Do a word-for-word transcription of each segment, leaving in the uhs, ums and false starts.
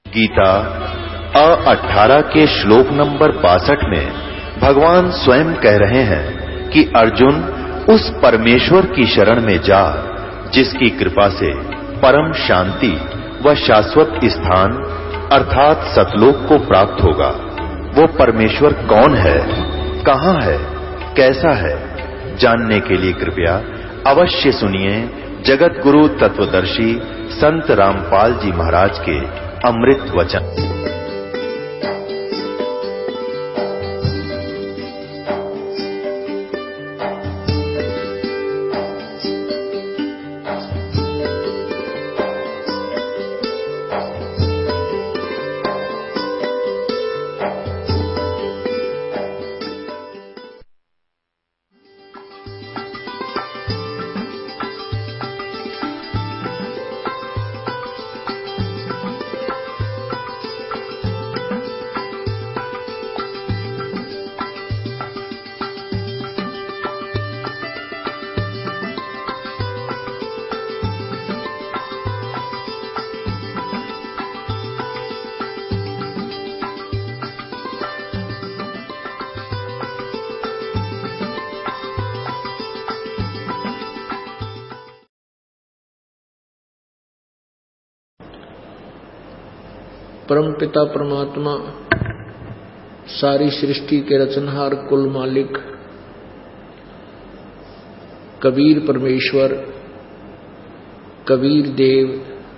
गीता अ अठारह के श्लोक नंबर बासठ में भगवान स्वयं कह रहे हैं कि अर्जुन उस परमेश्वर की शरण में जा जिसकी कृपा से परम शांति व शाश्वत स्थान अर्थात सतलोक को प्राप्त होगा। वो परमेश्वर कौन है, कहां है, कैसा है, जानने के लिए कृपया अवश्य सुनिए जगत गुरु तत्वदर्शी संत रामपाल जी महाराज के अमृत वचन। परमपिता परमात्मा सारी सृष्टि के रचनहार कुल मालिक कबीर परमेश्वर कबीर देव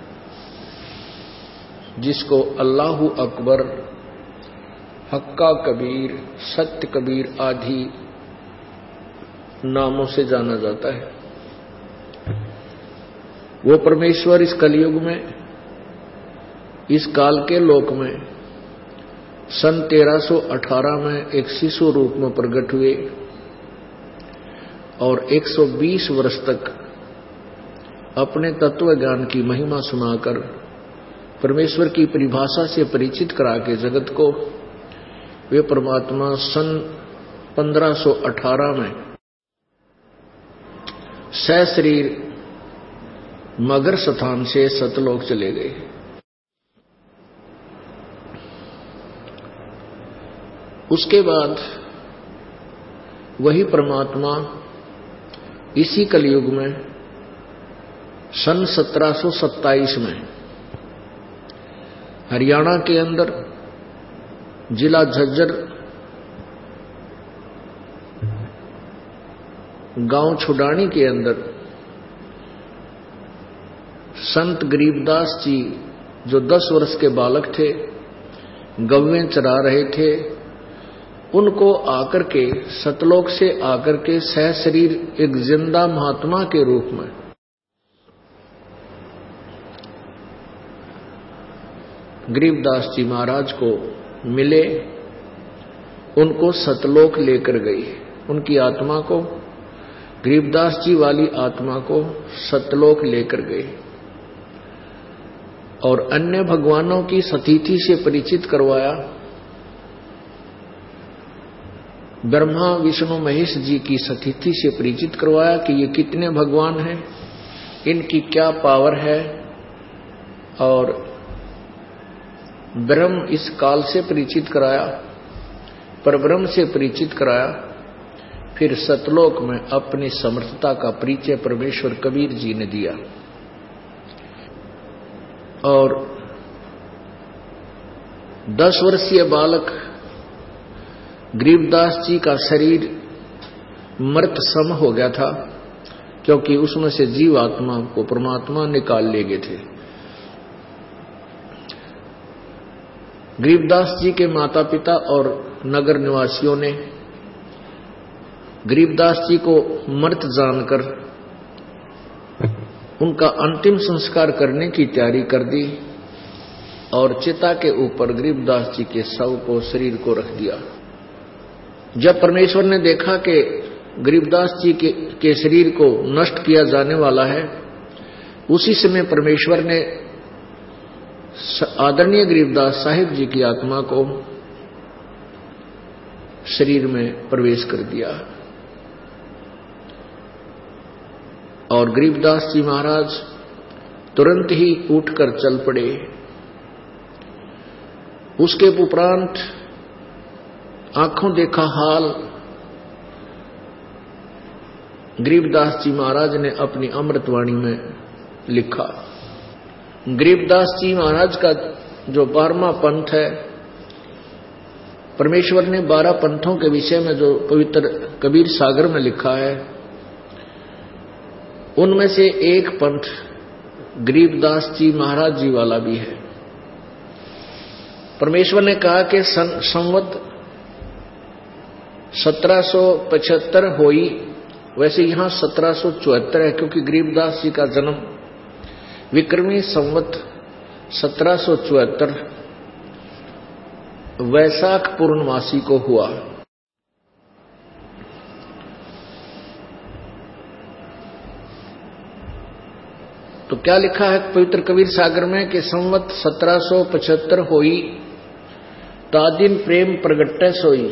जिसको अल्लाहु अकबर हक्का कबीर सत्य कबीर आदि नामों से जाना जाता है। वो परमेश्वर इस कलयुग में इस काल के लोक में सन तेरह सौ अठारह में एक शिशु रूप में प्रकट हुए और एक सौ बीस वर्ष तक अपने तत्व ज्ञान की महिमा सुनाकर परमेश्वर की परिभाषा से परिचित करा के जगत को वे परमात्मा सन पंद्रह सौ अठारह में सशरीर मगर स्थान से सतलोक चले गए। उसके बाद वही परमात्मा इसी कलयुग में सन सत्रह सौ सत्ताईस में हरियाणा के अंदर जिला झज्जर गांव छुडानी के अंदर संत गरीबदास जी जो दस वर्ष के बालक थे, गौवें चरा रहे थे, उनको आकर के सतलोक से आकर के सहशरीर एक जिंदा महात्मा के रूप में गरीबदास जी महाराज को मिले, उनको सतलोक लेकर गई। उनकी आत्मा को, गरीबदास जी वाली आत्मा को सतलोक लेकर गए और अन्य भगवानों की सतीथि से परिचित करवाया। ब्रह्मा विष्णु महेश जी की सतीथि से परिचित करवाया कि ये कितने भगवान हैं, इनकी क्या पावर है, और ब्रह्म इस काल से परिचित कराया, परब्रह्म से परिचित कराया। फिर सतलोक में अपनी समर्थता का परिचय परमेश्वर कबीर जी ने दिया और दस वर्षीय बालक गरीबदास जी का शरीर मृत सम हो गया था, क्योंकि उसमें से जीव आत्मा को परमात्मा निकाल ले गए थे। गरीबदास जी के माता पिता और नगर निवासियों ने गरीबदास जी को मृत जानकर उनका अंतिम संस्कार करने की तैयारी कर दी और चिता के ऊपर गरीबदास जी के शव को, शरीर को रख दिया। जब परमेश्वर ने देखा कि गरीबदास जी के, के शरीर को नष्ट किया जाने वाला है, उसी समय परमेश्वर ने आदरणीय गरीबदास साहिब जी की आत्मा को शरीर में प्रवेश कर दिया और गरीबदास जी महाराज तुरंत ही उठकर चल पड़े उसके उपरांत आंखों देखा हाल गरीबदास जी महाराज ने अपनी अमृतवाणी में लिखा। गरीबदास जी महाराज का जो बारहवां पंथ है, परमेश्वर ने बारह पंथों के विषय में जो पवित्र कबीर सागर में लिखा है, उनमें से एक पंथ गरीबदास जी महाराज जी वाला भी है। परमेश्वर ने कहा कि संवत सत्रह सौ पचहत्तर होई, वैसे यहां सत्रह सौ चौहत्तर है, क्योंकि गरीबदास जी का जन्म विक्रमी संवत सत्रह सौ चौहत्तर वैशाख पूर्णमासी को हुआ। तो क्या लिखा है पवित्र कबीर सागर में कि संवत सत्रह सौ पचहत्तर होई, तादिन प्रेम प्रगट्य सोई,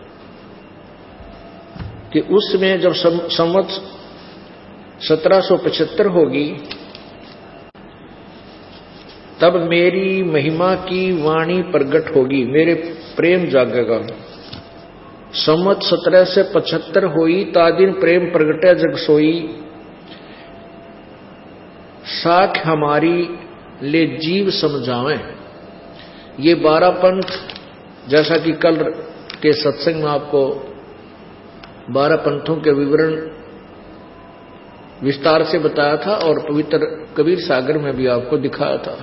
कि उसमें जब संवत सत्रह सौ पचहत्तर होगी तब मेरी महिमा की वाणी प्रकट होगी, मेरे प्रेम जागेगा। संवत सत्रह से पचहत्तर होई, तादिन प्रेम प्रगट्य जग सोई, साख हमारी ले जीव समझावें। ये बारह पंथ, जैसा कि कल के सत्संग में आपको बारह पंथों के विवरण विस्तार से बताया था और पवित्र कबीर सागर में भी आपको दिखाया था,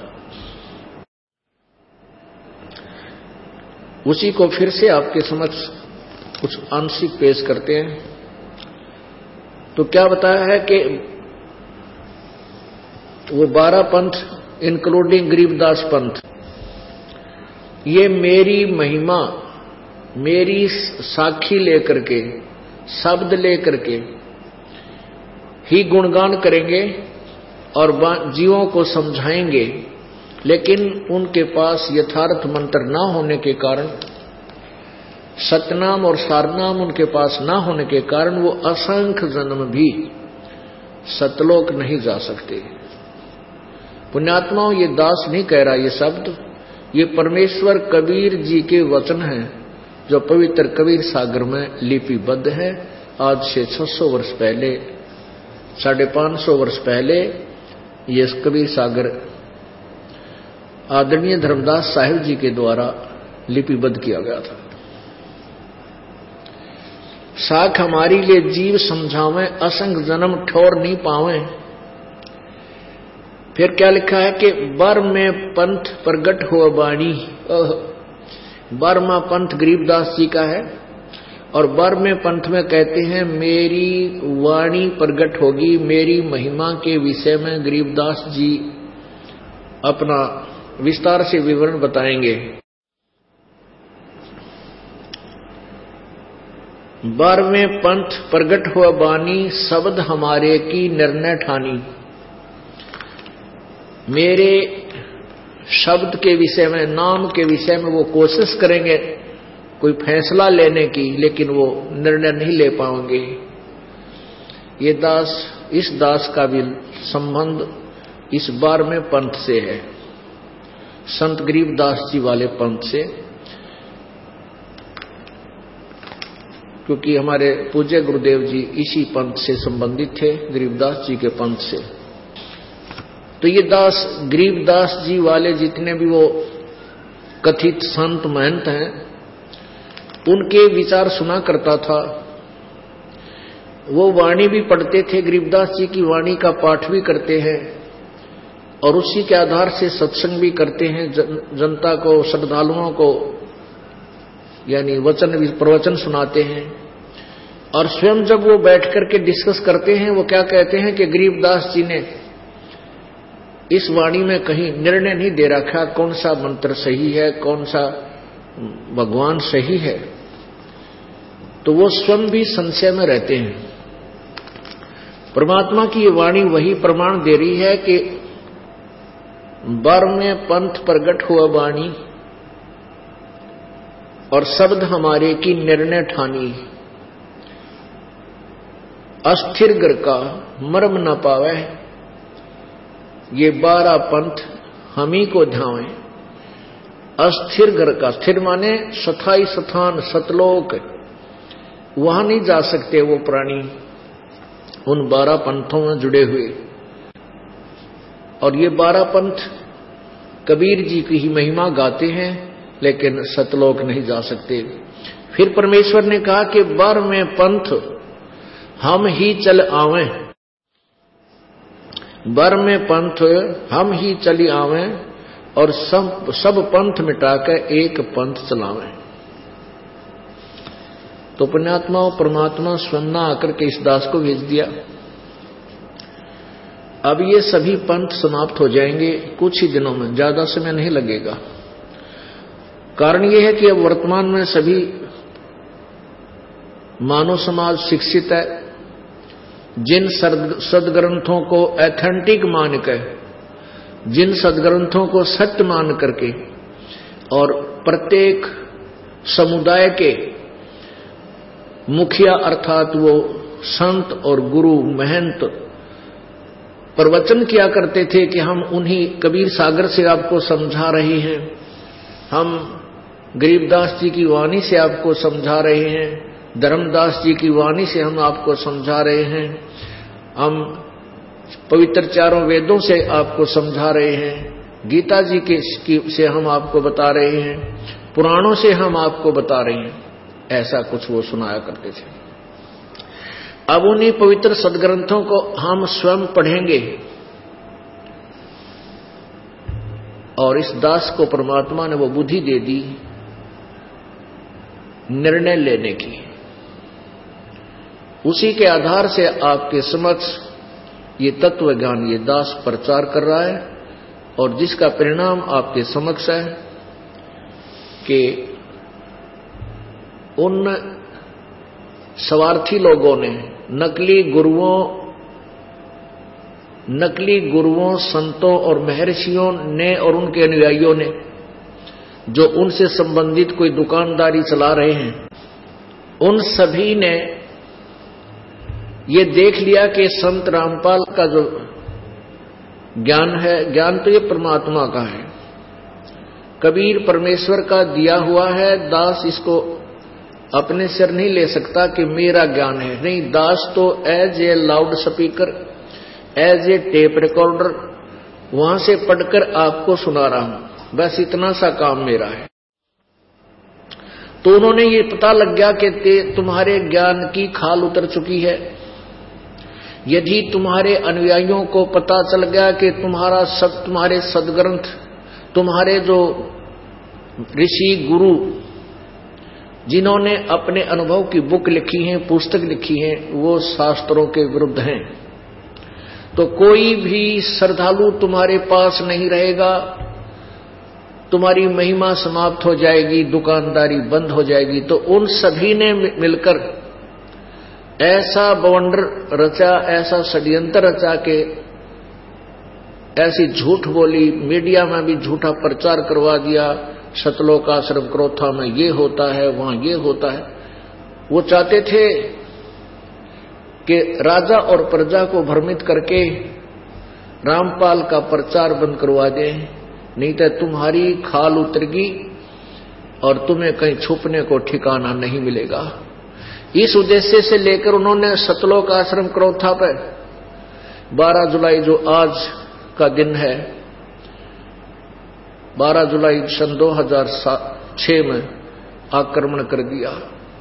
उसी को फिर से आपके समक्ष कुछ आंशिक पेश करते हैं। तो क्या बताया है कि वो बारह पंथ इंक्लूडिंग गरीबदास पंथ, ये मेरी महिमा, मेरी साखी लेकर के, शब्द लेकर के ही गुणगान करेंगे और जीवों को समझाएंगे, लेकिन उनके पास यथार्थ मंत्र ना होने के कारण, सतनाम और सारनाम उनके पास ना होने के कारण वो असंख्य जन्म भी सतलोक नहीं जा सकते। पुण्यात्माओं, ये दास नहीं कह रहा ये शब्द, ये परमेश्वर कबीर जी के वचन हैं जो पवित्र कबीर सागर में लिपिबद्ध है। आज से छह सौ वर्ष पहले, साढ़े पांच सौ वर्ष पहले ये कबीर सागर आदरणीय धर्मदास साहिब जी के द्वारा लिपिबद्ध किया गया था। साख हमारी लिए जीव समझावें, असंग जन्म ठोर नहीं पावें। फिर क्या लिखा है कि बर में पंथ प्रगट हुआ बाणी। बारहवां पंथ गरीबदास जी का है और बारहवें पंथ में कहते हैं मेरी वाणी प्रगट होगी, मेरी महिमा के विषय में गरीबदास जी अपना विस्तार से विवरण बताएंगे। बारहवें पंथ प्रगट हुआ बानी, शब्द हमारे की निर्णय ठानी। मेरे शब्द के विषय में, नाम के विषय में वो कोशिश करेंगे कोई फैसला लेने की, लेकिन वो निर्णय नहीं ले पाएंगे। ये दास, इस दास का भी संबंध इस बारहवें पंथ से है, संत गरीबदास जी वाले पंथ से, क्योंकि हमारे पूज्य गुरुदेव जी इसी पंथ से संबंधित थे, गरीबदास जी के पंथ से। तो ये दास गरीबदास जी वाले जितने भी वो कथित संत महंत हैं, उनके विचार सुना करता था। वो वाणी भी पढ़ते थे, गरीबदास जी की वाणी का पाठ भी करते हैं और उसी के आधार से सत्संग भी करते हैं, जन, जनता को, श्रद्धालुओं को यानी वचन प्रवचन सुनाते हैं। और स्वयं जब वो बैठ करके डिस्कस करते हैं, वो क्या कहते हैं कि गरीबदास जी ने इस वाणी में कहीं निर्णय नहीं दे रखा कौन सा मंत्र सही है, कौन सा भगवान सही है। तो वो स्वयं भी संशय में रहते हैं। परमात्मा की ये वाणी वही प्रमाण दे रही है कि बारहवें पंथ प्रगट हुआ वाणी और शब्द हमारे की निर्णय ठानी। अस्थिर गर का मर्म न पावे, ये बारह पंथ हम ही को ध्यावें। अस्थिर घर का, स्थिर माने स्थायी स्थान, सतलोक, वहां नहीं जा सकते वो प्राणी उन बारह पंथों में जुड़े हुए। और ये बारह पंथ कबीर जी की ही महिमा गाते हैं, लेकिन सतलोक नहीं जा सकते। फिर परमेश्वर ने कहा कि बारहवें पंथ हम ही चल आवें, बारहवें पंथ हम ही चली आवें और सब सब पंथ मिटाकर एक पंथ चलावें। तो पुण्यात्मा और परमात्मा स्वयं आकर के इस दास को भेज दिया। अब ये सभी पंथ समाप्त हो जाएंगे कुछ ही दिनों में, ज्यादा समय नहीं लगेगा। कारण ये है कि अब वर्तमान में सभी मानव समाज शिक्षित है। जिन सदग्रंथों को एथेंटिक मानकर, जिन सदग्रंथों को सत्य मान करके और प्रत्येक समुदाय के मुखिया अर्थात वो संत और गुरु महंत प्रवचन किया करते थे कि हम उन्हीं कबीर सागर से आपको समझा रहे हैं, हम गरीबदास जी की वाणी से आपको समझा रहे हैं, धर्मदास जी की वाणी से हम आपको समझा रहे हैं, हम पवित्र चारों वेदों से आपको समझा रहे हैं, गीता जी के से हम आपको बता रहे हैं, पुराणों से हम आपको बता रहे हैं। ऐसा कुछ वो सुनाया करते थे। अब उन्हीं पवित्र सदग्रंथों को हम स्वयं पढ़ेंगे और इस दास को परमात्मा ने वो बुद्धि दे दी निर्णय लेने की। उसी के आधार से आपके समक्ष ये तत्व ज्ञान ये दास प्रचार कर रहा है और जिसका परिणाम आपके समक्ष है कि उन स्वार्थी लोगों ने, नकली गुरुओं नकली गुरुओं संतों और महर्षियों ने और उनके अनुयायियों ने जो उनसे संबंधित कोई दुकानदारी चला रहे हैं, उन सभी ने ये देख लिया कि संत रामपाल का जो ज्ञान है, ज्ञान तो ये परमात्मा का है, कबीर परमेश्वर का दिया हुआ है, दास इसको अपने सिर नहीं ले सकता कि मेरा ज्ञान है। नहीं, दास तो as a loud speaker, as a tape recorder वहां से पढ़कर आपको सुना रहा हूं, बस इतना सा काम मेरा है। तो उन्होंने ये पता लग गया कि तुम्हारे ज्ञान की खाल उतर चुकी है। यदि तुम्हारे अनुयायियों को पता चल गया कि तुम्हारा सब तुम्हारे सदग्रंथ, तुम्हारे जो ऋषि गुरु जिन्होंने अपने अनुभव की बुक लिखी है, पुस्तक लिखी है, वो शास्त्रों के विरुद्ध हैं, तो कोई भी श्रद्धालु तुम्हारे पास नहीं रहेगा, तुम्हारी महिमा समाप्त हो जाएगी, दुकानदारी बंद हो जाएगी। तो उन सभी ने मिलकर ऐसा बवंडर रचा, ऐसा षड्यंत्र रचा के ऐसी झूठ बोली, मीडिया में भी झूठा प्रचार करवा दिया, सतलोक आश्रम क्रोथा में ये होता है, वहां ये होता है। वो चाहते थे कि राजा और प्रजा को भ्रमित करके रामपाल का प्रचार बंद करवा दें, नहीं तो तुम्हारी खाल उतरेगी और तुम्हें कहीं छुपने को ठिकाना नहीं मिलेगा। इस उद्देश्य से लेकर उन्होंने सतलोक आश्रम क्रोथा पर बारह जुलाई जो आज का दिन है, बारह जुलाई सन दो हजार छह में आक्रमण कर दिया,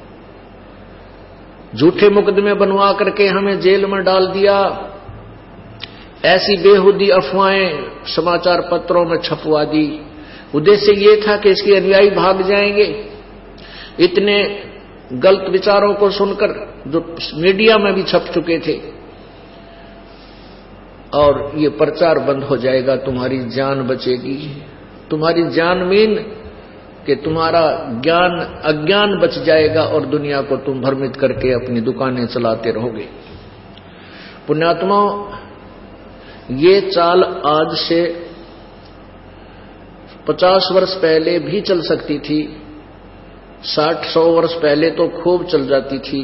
झूठे मुकदमे बनवा करके हमें जेल में डाल दिया, ऐसी बेहुदी अफवाहें समाचार पत्रों में छपवा दी। उद्देश्य ये था कि इसके अनुयायी भाग जाएंगे। इतने गलत विचारों को सुनकर जो मीडिया में भी छप चुके थे, और ये प्रचार बंद हो जाएगा, तुम्हारी जान बचेगी। तुम्हारी जान मीन कि तुम्हारा ज्ञान अज्ञान बच जाएगा और दुनिया को तुम भ्रमित करके अपनी दुकानें चलाते रहोगे। पुण्यात्माओं, ये चाल आज से पचास वर्ष पहले भी चल सकती थी, साठ सौ वर्ष पहले तो खूब चल जाती थी,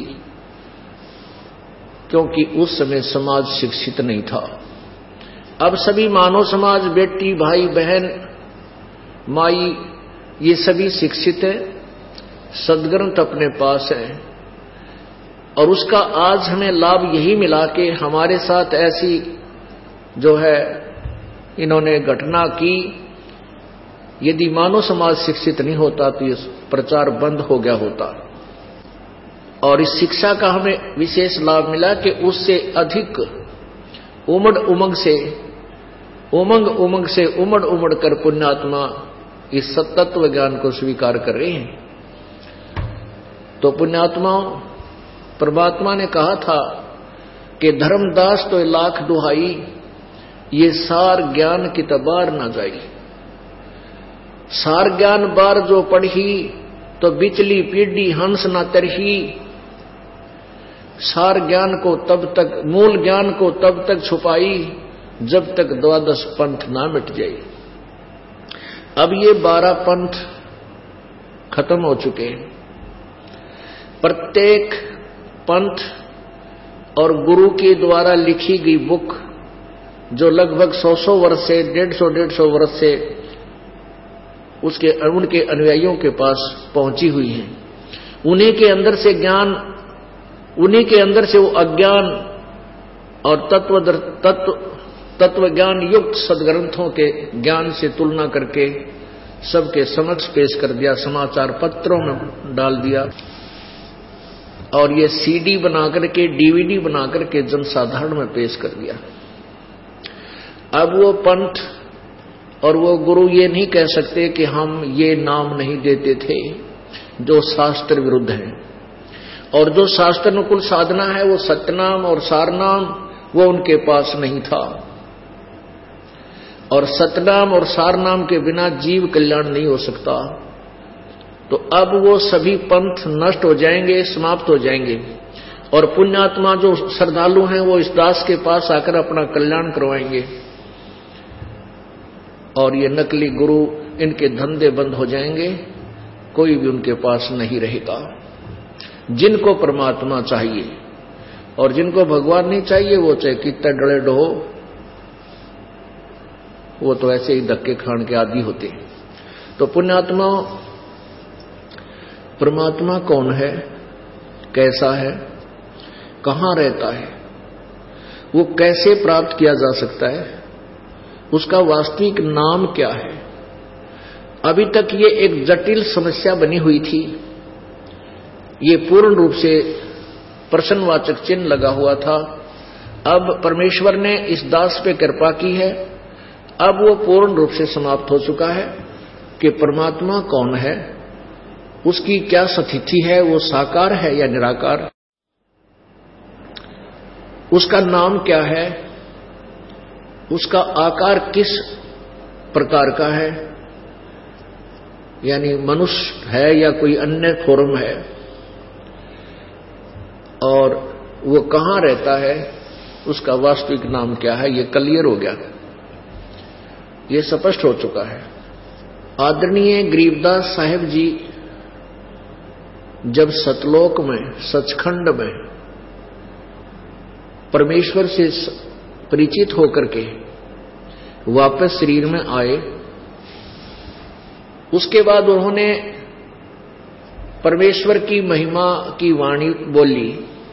क्योंकि उस समय समाज शिक्षित नहीं था। अब सभी मानव समाज, बेटी भाई बहन माई ये सभी शिक्षित है, सद्ग्रंथ अपने पास है, और उसका आज हमें लाभ यही मिला कि हमारे साथ ऐसी जो है इन्होंने घटना की। यदि मानव समाज शिक्षित नहीं होता तो ये प्रचार बंद हो गया होता। और इस शिक्षा का हमें विशेष लाभ मिला कि उससे अधिक उमड़ उमंग से उमंग उमंग से उमड़ उमड़ कर पुण्यात्मा इस सत्तत्व ज्ञान को स्वीकार कर रहे हैं। तो पुण्यात्माओं, परमात्मा ने कहा था कि धर्मदास तो लाख दुहाई, ये सार ज्ञान की तबार न जाई। सार ज्ञान बार जो पढ़ी, तो बिचली पीढ़ी हंस न तरही। सार ज्ञान को तब तक, मूल ज्ञान को तब तक छुपाई जब तक द्वादश पंथ ना मिट जाए। अब ये बारह पंथ खत्म हो चुके हैं। प्रत्येक पंथ और गुरु के द्वारा लिखी गई बुक, जो लगभग सौ सौ वर्ष से डेढ़ सौ डेढ़ सौ वर्ष से उसके उनके अनुयायियों के पास पहुंची हुई है, उन्हीं के अंदर से ज्ञान, उन्हीं के अंदर से वो अज्ञान और तत्व तत्व तत्व ज्ञान युक्त सदग्रंथों के ज्ञान से तुलना करके सबके समक्ष पेश कर दिया, समाचार पत्रों में डाल दिया, और ये सीडी बना करके, डीवीडी बना करके जनसाधारण में पेश कर दिया। अब वो पंथ और वो गुरु ये नहीं कह सकते कि हम ये नाम नहीं देते थे जो शास्त्र विरुद्ध है, और जो शास्त्र अनुकूल साधना है वो सत्यनाम और सारनाम वो उनके पास नहीं था, और सतनाम और सारनाम के बिना जीव कल्याण नहीं हो सकता। तो अब वो सभी पंथ नष्ट हो जाएंगे, समाप्त हो जाएंगे, और पुण्यात्मा जो श्रद्धालु हैं वो इस दास के पास आकर अपना कल्याण करवाएंगे, और ये नकली गुरु, इनके धंधे बंद हो जाएंगे, कोई भी उनके पास नहीं रहेगा। जिनको परमात्मा चाहिए और जिनको भगवान नहीं चाहिए, वो चाहे कितना डरे डो, वो तो ऐसे ही धक्के खान के आदि होते हैं। तो पुण्यात्मा, परमात्मा कौन है, कैसा है, कहां रहता है, वो कैसे प्राप्त किया जा सकता है, उसका वास्तविक नाम क्या है? अभी तक ये एक जटिल समस्या बनी हुई थी। ये पूर्ण रूप से प्रश्नवाचक चिन्ह लगा हुआ था। अब परमेश्वर ने इस दास पे कृपा की है, अब वो पूर्ण रूप से समाप्त हो चुका है कि परमात्मा कौन है, उसकी क्या स्थिति है, वो साकार है या निराकार, उसका नाम क्या है, उसका आकार किस प्रकार का है, यानी मनुष्य है या कोई अन्य फॉर्म है, और वो कहां रहता है, उसका वास्तविक नाम क्या है, ये क्लियर हो गया, ये स्पष्ट हो चुका है। आदरणीय गरीबदास साहेब जी जब सतलोक में, सचखंड में परमेश्वर से परिचित होकर के वापस शरीर में आए, उसके बाद उन्होंने परमेश्वर की महिमा की वाणी बोली।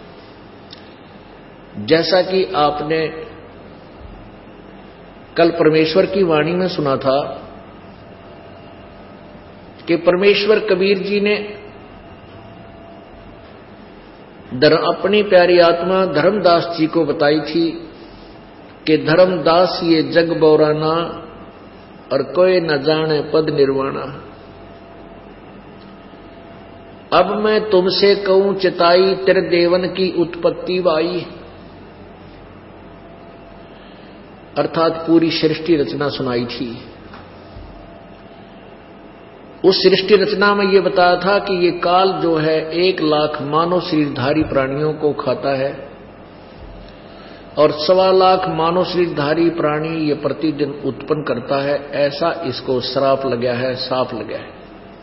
जैसा कि आपने कल परमेश्वर की वाणी में सुना था कि परमेश्वर कबीर जी ने अपनी प्यारी आत्मा धर्मदास जी को बताई थी कि धर्मदास ये जग बौराना और कोई न जाने पद निर्वाणा। अब मैं तुमसे कहूं चिताई तेरे देवन की उत्पत्ति वाई, अर्थात पूरी सृष्टि रचना सुनाई थी। उस सृष्टि रचना में यह बताया था कि ये काल जो है एक लाख मानव शरीरधारी प्राणियों को खाता है, और सवा लाख मानव शरीरधारी प्राणी ये प्रतिदिन उत्पन्न करता है, ऐसा इसको श्राप लगा है, साप लगा है।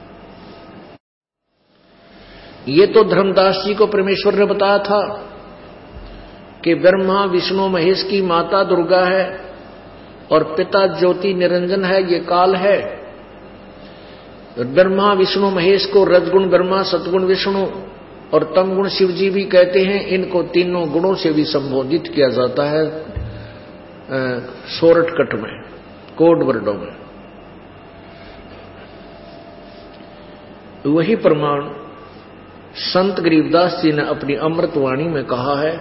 ये तो धर्मदास जी को परमेश्वर ने बताया था कि ब्रह्मा विष्णु महेश की माता दुर्गा है और पिता ज्योति निरंजन है, ये काल है। ब्रह्मा विष्णु महेश को रजगुण ब्रह्मा सतगुण विष्णु और तमगुण शिव जी भी कहते हैं। इनको तीनों गुणों से भी संबोधित किया जाता है शॉर्टकट में, कोड वर्डों में। वही प्रमाण संत गरीबदास जी ने अपनी अमृतवाणी में कहा है।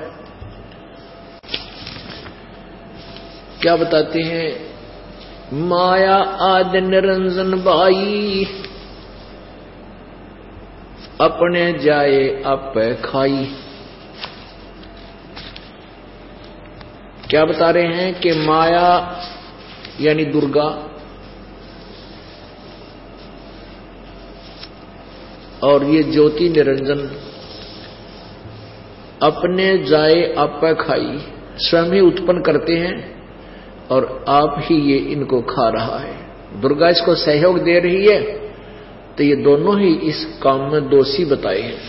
क्या बताते हैं? माया आदि निरंजन बाई, अपने जाए आपे खाई। क्या बता रहे हैं कि माया यानी दुर्गा और ये ज्योति निरंजन अपने जाए आपे खाई, स्वयं ही उत्पन्न करते हैं और आप ही ये इनको खा रहा है। दुर्गा इसको सहयोग दे रही है, तो ये दोनों ही इस काम में दोषी बताए हैं।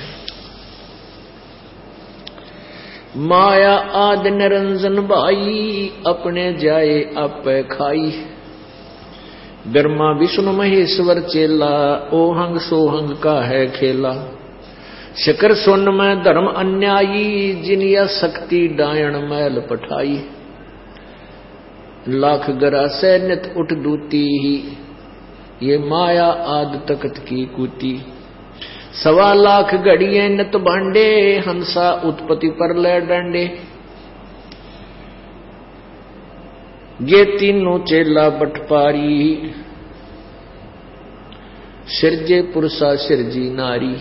माया आदि निरंजन बाई, अपने जाए आपे खाई। ब्रह्मा विष्णु महेश्वर चेला, ओहंग सोहंग का है खेला। शिखर सोन में धर्म अन्यायी, जिनिया शक्ति डायण मैल पठाई। लाख गरा से नित उठ दूती ही, ये माया आद तकत की कूती। सवा लाख घड़िए नित भांडे, हंसा उत्पत्ति पर ले डंडे। ये तीनों चेला बटपारी, सिरजे पुरुषा सिरजी नारी।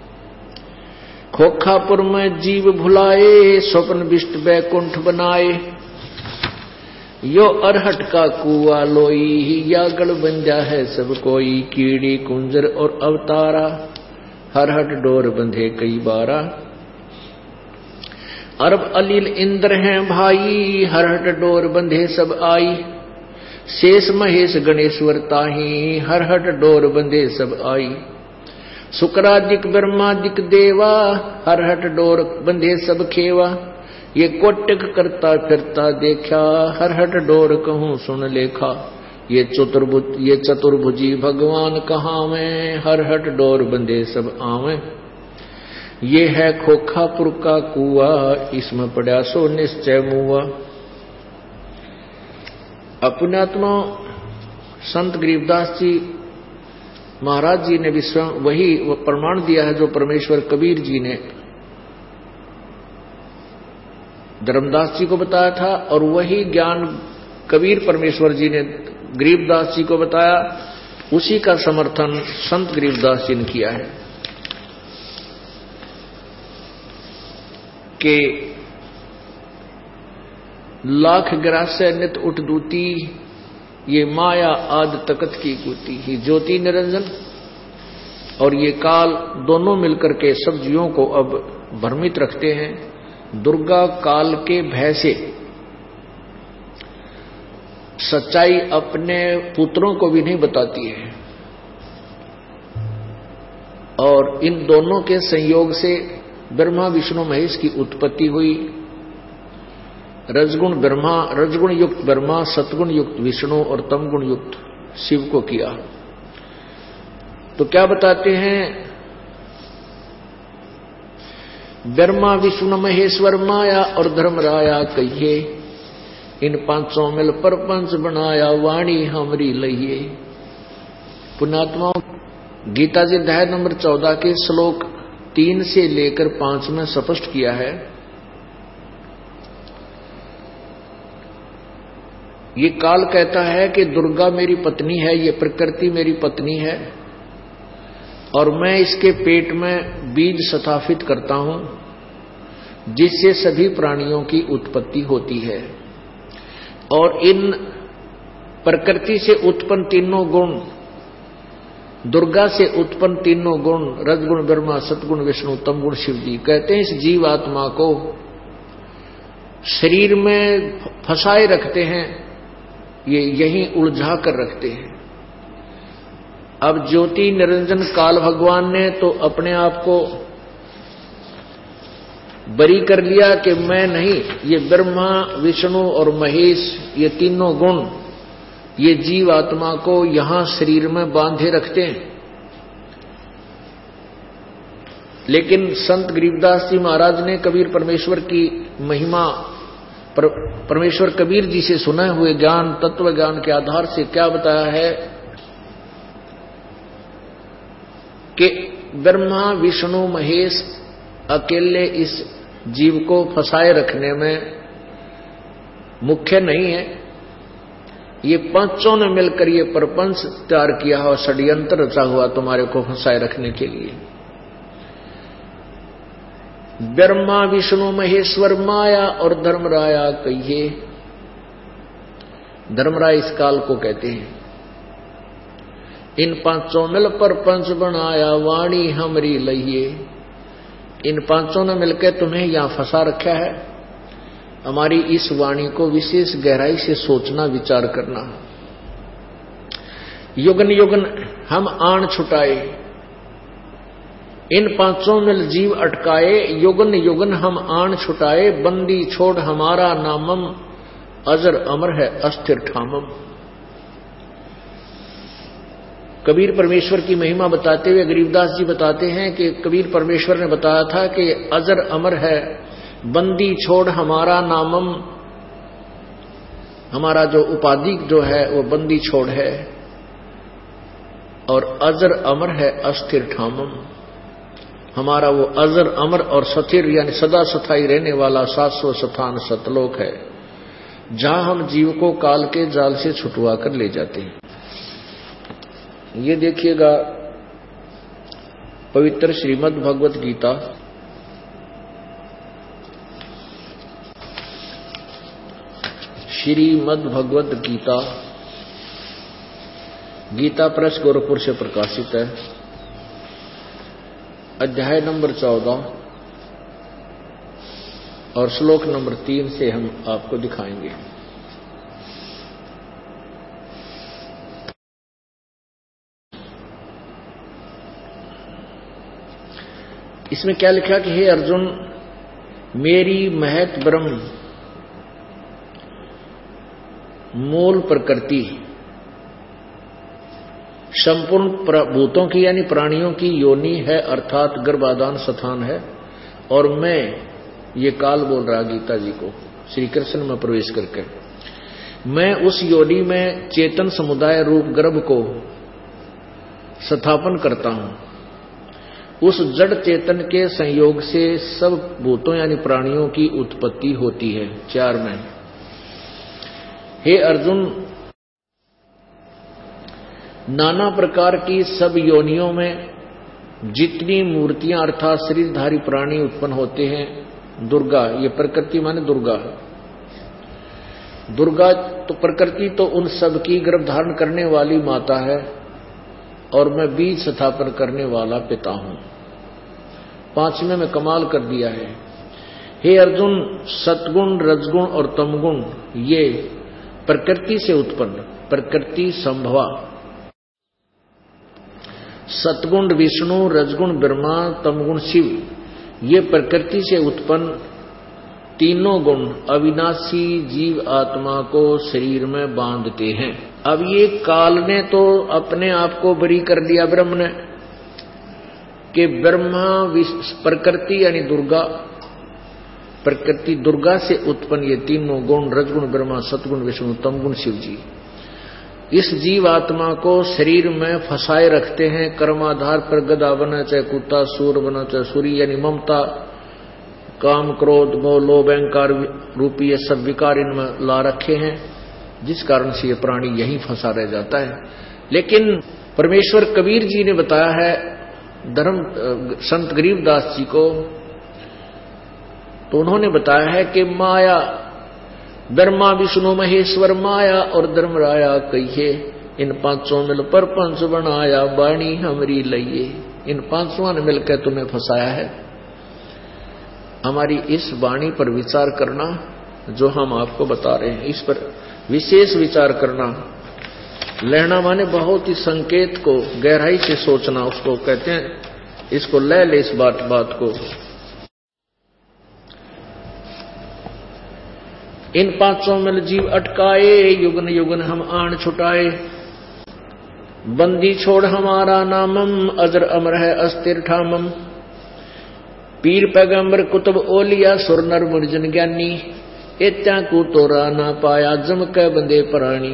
खोखापुर में जीव भुलाए, स्वप्न विष्ट बैकुंठ बनाए। यो अरहट का कुआ लोई, या गढ़ बंजा है सब कोई। कीड़ी कुंजर और अवतारा, हरहट डोर बंधे कई बारा। अरब अलील इंद्र हैं भाई, हरहट डोर बंधे सब आई। शेष महेश गणेश्वर ताही, हरहट डोर बंधे सब आई। शुक्रादिक ब्रह्मादिक देवा, हरहट डोर बंधे सब खेवा। ये कोटिक करता फिरता देखा, हरहट डोर कहूं सुन लेखा। ये चतुर्भुज ये चतुर्भुजी भगवान कहाँ में, हरहट डोर बंधे सब आवे। ये है खोखापुर का कुआ, इसमें पड़ा सो निश्चय मुआ। अपनात्मा संत गरीबदास जी महाराज जी ने भी स्वयं वही प्रमाण दिया है जो परमेश्वर कबीर जी ने धर्मदास जी को बताया था, और वही ज्ञान कबीर परमेश्वर जी ने गरीबदास जी को बताया। उसी का समर्थन संत गरीबदास जी ने किया है कि लाख ग्रास्य नित उठ दूती, ये माया आद तकत की कूती। ही ज्योति निरंजन और ये काल दोनों मिलकर के सब जीवों को अब भ्रमित रखते हैं। दुर्गा काल के भय से सच्चाई अपने पुत्रों को भी नहीं बताती है, और इन दोनों के संयोग से ब्रह्मा विष्णु महेश की उत्पत्ति हुई। रजगुण ब्रह्मा रजगुण युक्त ब्रह्मा, सतगुण युक्त विष्णु और तमगुण युक्त शिव को किया। तो क्या बताते हैं? ब्रह्मा विष्णु महेश्वर माया और धर्म राया कहिए। इन पांचों मिल परपंच बनाया, वाणी हमरी लइए। पुण्यात्माओं, गीता जी अध्याय नंबर चौदह के श्लोक तीन से लेकर पांच में स्पष्ट किया है। ये काल कहता है कि दुर्गा मेरी पत्नी है, ये प्रकृति मेरी पत्नी है, और मैं इसके पेट में बीज स्थापित करता हूं जिससे सभी प्राणियों की उत्पत्ति होती है। और इन प्रकृति से उत्पन्न तीनों गुण, दुर्गा से उत्पन्न तीनों गुण, रजगुण ब्रह्मा, सतगुण विष्णु, तमगुण शिव जी, कहते हैं इस जीव आत्मा को शरीर में फंसाए रखते हैं, ये यहीं उलझा कर रखते हैं। अब ज्योति निरंजन काल भगवान ने तो अपने आप को बरी कर लिया कि मैं नहीं, ये ब्रह्मा विष्णु और महेश, ये तीनों गुण ये जीव आत्मा को यहां शरीर में बांधे रखते हैं। लेकिन संत गरीबदास जी महाराज ने कबीर परमेश्वर की महिमा, पर, परमेश्वर कबीर जी से सुने हुए ज्ञान, तत्व ज्ञान के आधार से क्या बताया है कि ब्रह्मा विष्णु महेश अकेले इस जीव को फंसाए रखने में मुख्य नहीं है। ये पांचों ने मिलकर ये प्रपंच तैयार किया और षड्यंत्र रचा हुआ तुम्हारे को फंसाए रखने के लिए। ब्रह्मा विष्णु महेश्वर माया और धर्मराया कहिए। धर्मराय इस काल को कहते हैं। इन पांचों मिल पर पंच बनाया वाणी हमरी लइए। इन पांचों ने मिलकर तुम्हें यहां फंसा रखा है। हमारी इस वाणी को विशेष गहराई से सोचना, विचार करना। युगन युगन हम आन छुटाए, इन पांचों मिल जीव अटकाए। युगन युगन हम आन छुटाए, बंदी छोड़ हमारा नामम अजर अमर है अस्थिर ठामम। कबीर परमेश्वर की महिमा बताते हुए गरीबदास जी बताते हैं कि कबीर परमेश्वर ने बताया था कि अजर अमर है, बंदी छोड़ हमारा नामम। हमारा जो उपाधि जो है वो बंदी छोड़ है, और अजर अमर है अस्थिर ठामम। हमारा वो अजर अमर और स्थिर यानी सदा स्थायी रहने वाला शाश्वत स्थान सतलोक है, जहां हम जीव को काल के जाल से छुटवा कर ले जाते हैं। ये देखिएगा पवित्र श्रीमद् भगवत गीता श्रीमद् भगवत गीता गीता प्रेस गोरखपुर से प्रकाशित है। अध्याय नंबर चौदह और श्लोक नंबर तीन से हम आपको दिखाएंगे। इसमें क्या लिखा कि हे अर्जुन, मेरी महत ब्रह्म मूल प्रकृति संपूर्ण भूतों की यानी प्राणियों की योनि है, अर्थात गर्भाधान स्थान है। और मैं, ये काल बोल रहा गीता जी को श्री कृष्ण में प्रवेश करके, मैं उस योनि में चेतन समुदाय रूप गर्भ को स्थापन करता हूं। उस जड़ चेतन के संयोग से सब भूतों यानी प्राणियों की उत्पत्ति होती है। चार में, हे अर्जुन, नाना प्रकार की सब योनियों में जितनी मूर्तियां अर्थात शरीरधारी प्राणी उत्पन्न होते हैं, दुर्गा, ये प्रकृति माने दुर्गा। दुर्गा तो प्रकृति तो उन सब की गर्भ धारण करने वाली माता है, और मैं बीज स्थापन करने वाला पिता हूं। पांचवें में कमाल कर दिया है। हे अर्जुन, सतगुण रजगुण और तमगुण ये प्रकृति से उत्पन्न, प्रकृति संभवा। सतगुण विष्णु, रजगुण ब्रह्मा, तमगुण शिव, ये प्रकृति से उत्पन्न तीनों गुण अविनाशी जीव आत्मा को शरीर में बांधते हैं। अब ये काल ने तो अपने आप को बरी कर दिया ब्रह्म ने कि ब्रह्मा प्रकृति यानी दुर्गा, प्रकृति दुर्गा से उत्पन्न ये तीनों गुण रजगुण ब्रह्मा, सतगुण विष्णु, तमगुण शिव जी, इस जीव आत्मा को शरीर में फंसाए रखते हैं। कर्माधार पर गधा बना चाहे कुत्ता, सूर बना चाहे सूरी, यानी ममता, काम, क्रोध, मोह, लोभ, अहंकार रूपी ये सब विकार इनमें ला रखे हैं, जिस कारण से ये प्राणी यहीं फंसा रह जाता है। लेकिन परमेश्वर कबीर जी ने बताया है धर्म संत गरीबदास जी को, तो उन्होंने बताया है कि माया, ब्रह्मा विष्णु महेश्वर माया और धर्मराया कहिए। इन पांचों मिल पर पंच बनाया वाणी हमरी लइए। इन पांचों ने मिलकर तुम्हें फंसाया है। हमारी इस वाणी पर विचार करना, जो हम आपको बता रहे हैं, इस पर विशेष विचार करना। लेना माने बहुत ही संकेत को गहराई से सोचना, उसको कहते हैं, इसको ले ले इस बात बात को। इन पांचों में जीव अटकाए, युगन युगन हम आन छुटाए। बंदी छोड़ हमारा नामम, अजर अमर है अस्थिर ठामम। पीर पैगंबर कुतुब ओलिया सुर नर मुर्जन ज्ञानी, इत्या को तोरा ना पाया जम के बंदे प्राणी।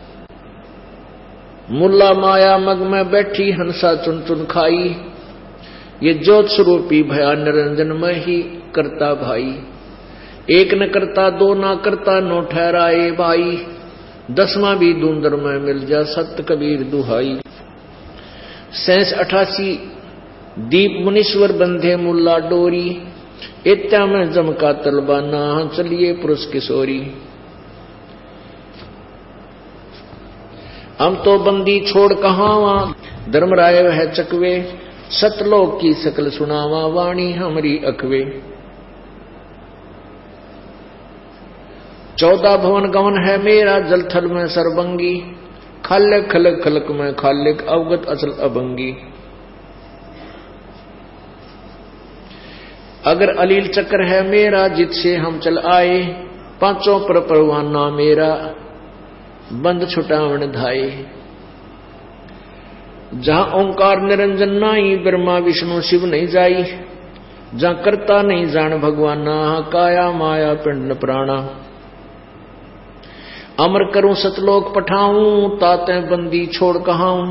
मुल्ला माया मग में बैठी हंसा चुन चुन खाई, ये ज्योत स्वरूपी भया निरंजन में ही करता भाई। एक न करता दो ना करता नो ठहराए भाई, दसवां भी दूंदर में मिल जा सत कबीर दुहाई। सैंस अठासी दीप मुनीश्वर बंधे मुल्ला डोरी, इत्या में जमका तलबाना चलिए पुरुष किशोरी। हम तो बंदी छोड़ कहावा धर्मराय वह चकवे, सतलोक की सकल सुनावा वाणी हमारी अखवे। चौदह भवन गवन है मेरा जलथल में सरबंगी, खाल्य खलक खलक में खाल्यक अवगत अचल अभंगी। अगर अलील चक्र है मेरा जित से हम चल आए, पांचों पर परवाना मेरा बंद छुटावन धाये। जहां ओंकार निरंजन नाई ब्रह्मा विष्णु शिव नहीं जाई, जहां करता नहीं जान भगवाना काया माया पिंड प्राणा। अमर करूं सतलोक पठाऊं ताते बंदी छोड़ कहाऊं,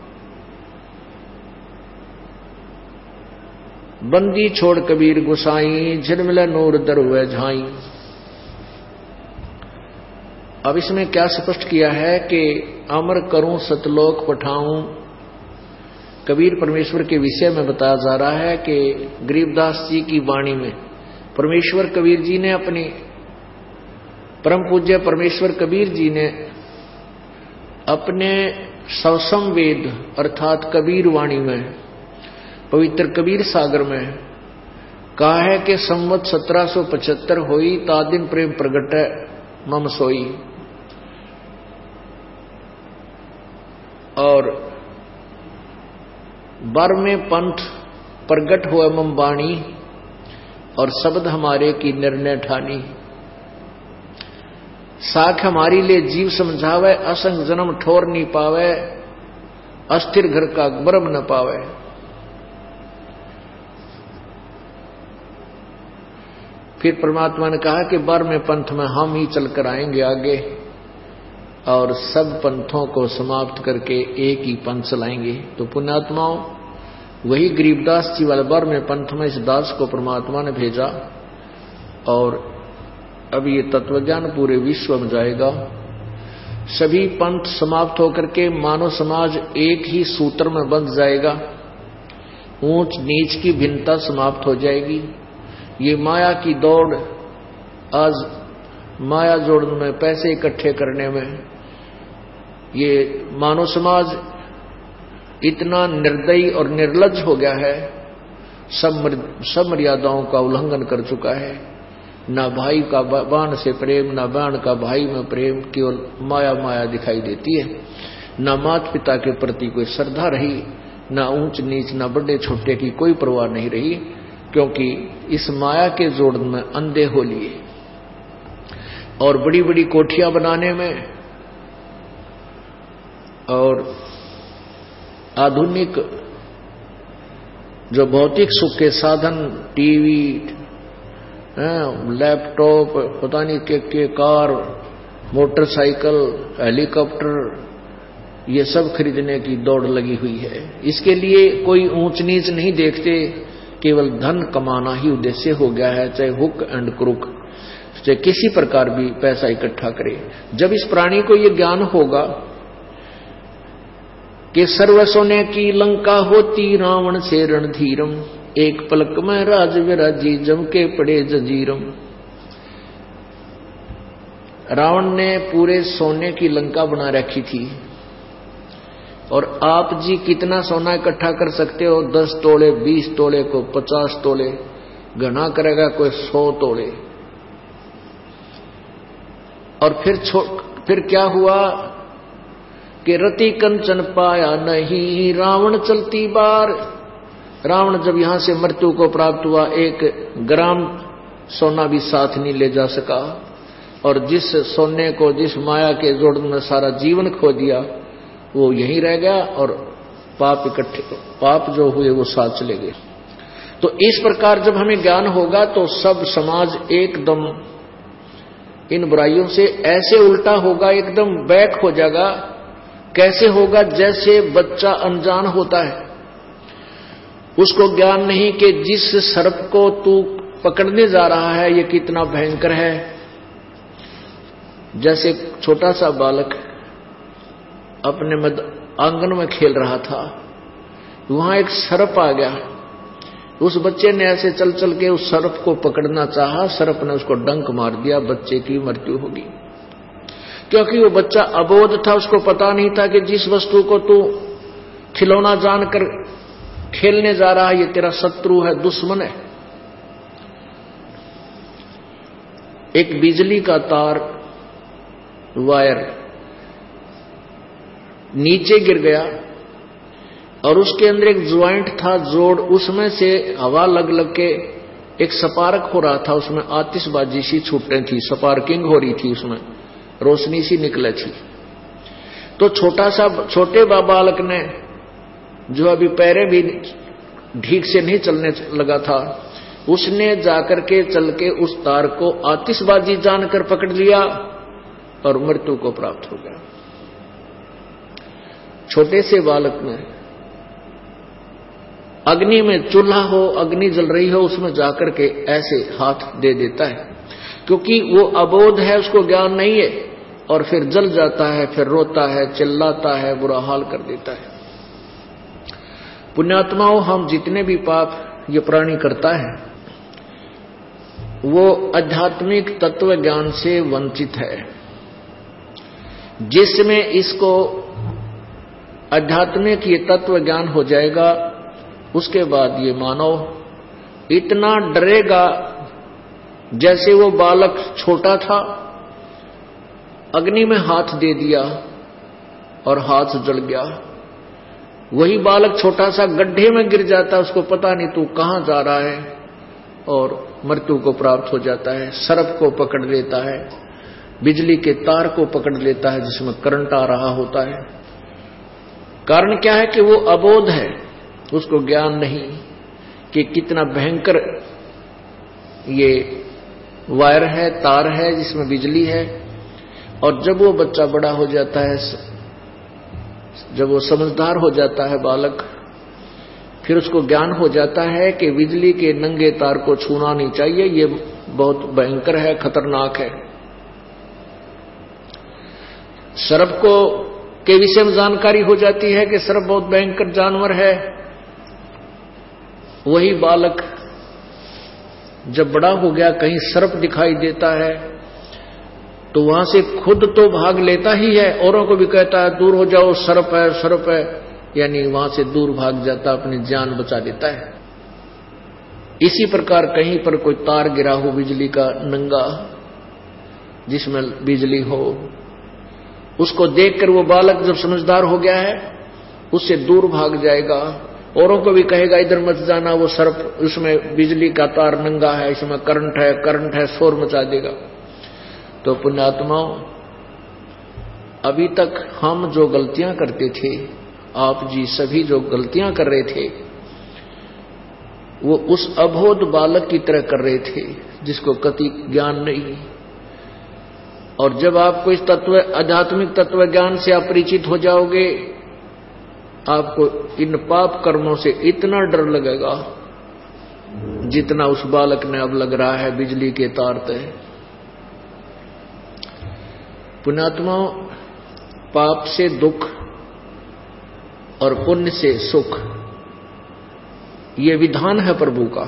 बंदी छोड़ कबीर गुसाई झिलमिल नूर दरुए झाई। अब इसमें क्या स्पष्ट किया है कि अमर करूं सतलोक पठाऊं, कबीर परमेश्वर के विषय में बताया जा रहा है कि गरीबदास जी की वाणी में परमेश्वर कबीर जी ने अपनी परम पूज्य परमेश्वर कबीर जी ने अपने सवसम वेद अर्थात कबीर वाणी में पवित्र कबीर सागर में कहा है कि संवत सत्रह सौ पचहत्तर होई ता दिन प्रेम प्रगट मम सोई। और बारहवें पंथ प्रगट हुआ मम वाणी, और शब्द हमारे की निर्णय ठानी। साख हमारी ले जीव समझावे, असंग जन्म ठोर नहीं पावे, अस्थिर घर का ब्रह्म न पावे। फिर परमात्मा ने कहा कि बारहवें पंथ में हम ही चलकर आएंगे आगे, और सब पंथों को समाप्त करके एक ही पंथ चलाएंगे। तो पुण्यात्माओं, वही गरीबदास जी वाले बारहवें पंथ में इस दास को परमात्मा ने भेजा, और अब ये तत्वज्ञान पूरे विश्व में जाएगा। सभी पंथ समाप्त होकर के मानव समाज एक ही सूत्र में बंध जाएगा, ऊंच नीच की भिन्नता समाप्त हो जाएगी। ये माया की दौड़, आज माया जोड़ने में, पैसे इकट्ठे करने में, ये मानव समाज इतना निर्दयी और निर्लज्ज हो गया है, सब सब मर्यादाओं का उल्लंघन कर चुका है। ना भाई का बाण से प्रेम, ना बाण का भाई में प्रेम, केवल माया माया दिखाई देती है। ना माता पिता के प्रति कोई श्रद्धा रही, ना ऊंच नीच, ना बड़े छोटे की कोई परवाह नहीं रही, क्योंकि इस माया के जोड़ में अंधे हो लिए। और बड़ी बड़ी कोठियां बनाने में और आधुनिक जो भौतिक सुख के साधन, टीवी, लैपटॉप, पता नहीं के, के कार, मोटरसाइकिल, हेलीकॉप्टर, ये सब खरीदने की दौड़ लगी हुई है। इसके लिए कोई ऊंच नीच नहीं देखते, केवल धन कमाना ही उद्देश्य हो गया है, चाहे हुक एंड क्रुक, चाहे किसी प्रकार भी पैसा इकट्ठा करे। जब इस प्राणी को ये ज्ञान होगा कि सर्व सोने की लंका होती रावण से रणधीरम, एक पलक में राज विराजी जम के पड़े जंजीरम। रावण ने पूरे सोने की लंका बना रखी थी, और आप जी कितना सोना इकट्ठा कर सकते हो? दस तोले, बीस तोले को पचास तोले, घना करेगा कोई सौ तोले। और फिर फिर क्या हुआ कि रति कंचन पाया नहीं रावण चलती बार। रावण जब यहां से मृत्यु को प्राप्त हुआ, एक ग्राम सोना भी साथ नहीं ले जा सका, और जिस सोने को, जिस माया के जोड़ में सारा जीवन खो दिया, वो यहीं रह गया, और पाप इकट्ठे पाप जो हुए वो साथ चले गए। तो इस प्रकार जब हमें ज्ञान होगा तो सब समाज एकदम इन बुराइयों से ऐसे उल्टा होगा, एकदम बैक हो जाएगा। कैसे होगा? जैसे बच्चा अनजान होता है, उसको ज्ञान नहीं कि जिस सर्प को तू पकड़ने जा रहा है ये कितना भयंकर है। जैसे छोटा सा बालक अपने मद आंगन में खेल रहा था, वहां एक सर्प आ गया। उस बच्चे ने ऐसे चल चल के उस सर्प को पकड़ना चाहा, सर्प ने उसको डंक मार दिया, बच्चे की मृत्यु होगी। क्योंकि वो बच्चा अबोध था, उसको पता नहीं था कि जिस वस्तु को तू खिलौना जानकर खेलने जा रहा है ये तेरा शत्रु है, दुश्मन है। एक बिजली का तार वायर नीचे गिर गया और उसके अंदर एक ज्वाइंट था, जोड़, उसमें से हवा लग लग के एक स्पार्क हो रहा था, उसमें आतिशबाजी सी छूटें थी, स्पार्किंग हो रही थी, उसमें रोशनी सी निकले थी। तो छोटा सा छोटे बालक ने, जो अभी पैरे भी ठीक से नहीं चलने लगा था, उसने जाकर के चल के उस तार को आतिशबाजी जानकर पकड़ लिया और मृत्यु को प्राप्त हो गया। छोटे से बालक ने अग्नि में, चूल्हा हो, अग्नि जल रही हो, उसमें जाकर के ऐसे हाथ दे देता है, क्योंकि वो अबोध है, उसको ज्ञान नहीं है, और फिर जल जाता है, फिर रोता है, चिल्लाता है, बुरा हाल कर देता है। पुण्यात्माओं, हम जितने भी पाप ये प्राणी करता है वो आध्यात्मिक तत्व ज्ञान से वंचित है। जिसमें इसको आध्यात्मिक ये तत्व ज्ञान हो जाएगा, उसके बाद ये मानव इतना डरेगा, जैसे वो बालक छोटा था, अग्नि में हाथ दे दिया और हाथ जल गया। वही बालक छोटा सा गड्ढे में गिर जाता, उसको पता नहीं तू कहां जा रहा है, और मृत्यु को प्राप्त हो जाता है। सर्प को पकड़ लेता है, बिजली के तार को पकड़ लेता है जिसमें करंट आ रहा होता है। कारण क्या है कि वो अबोध है, उसको ज्ञान नहीं कि कितना भयंकर ये वायर है, तार है जिसमें बिजली है। और जब वो बच्चा बड़ा हो जाता है, जब वो समझदार हो जाता है बालक, फिर उसको ज्ञान हो जाता है कि बिजली के नंगे तार को छूना नहीं चाहिए, ये बहुत भयंकर है, खतरनाक है। सर्प को के विषय में जानकारी हो जाती है कि सर्प बहुत भयंकर जानवर है। वही बालक जब बड़ा हो गया, कहीं सर्प दिखाई देता है तो वहां से खुद तो भाग लेता ही है, औरों को भी कहता है दूर हो जाओ, सर्प है, सर्प है, यानी वहां से दूर भाग जाता, अपनी जान बचा लेता है। इसी प्रकार कहीं पर कोई तार गिरा हो बिजली का नंगा, जिसमें बिजली हो, उसको देखकर वो बालक जब समझदार हो गया है, उससे दूर भाग जाएगा, औरों को भी कहेगा इधर मत जाना, वो सर्प, उसमें बिजली का तार नंगा है, इसमें करंट है, करंट है, शोर मचा देगा। तो पुण्यात्माओं, अभी तक हम जो गलतियां करते थे, आप जी सभी जो गलतियां कर रहे थे, वो उस अबोध बालक की तरह कर रहे थे जिसको कति ज्ञान नहीं। और जब आपको इस तत्व आध्यात्मिक तत्व ज्ञान से आप परिचित हो जाओगे, आपको इन पाप कर्मों से इतना डर लगेगा जितना उस बालक ने अब लग रहा है बिजली के तार तय। पुण्यात्माओं, पाप से दुख और पुण्य से सुख, ये विधान है प्रभु का।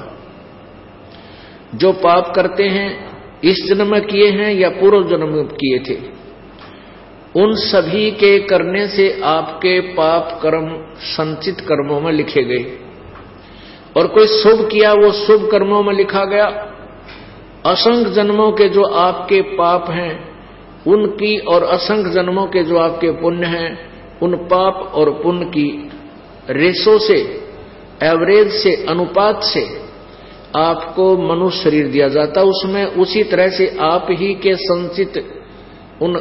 जो पाप करते हैं, इस जन्म में किए हैं या पूर्व जन्म में किए थे, उन सभी के करने से आपके पाप कर्म संचित कर्मों में लिखे गए, और कोई शुभ किया वो शुभ कर्मों में लिखा गया। असंख्य जन्मों के जो आपके पाप हैं उनकी, और असंख्य जन्मों के जो आपके पुण्य हैं, उन पाप और पुण्य की रेशो से, एवरेज से, अनुपात से आपको मनुष्य शरीर दिया जाता। उसमें उसी तरह से आप ही के संचित, उन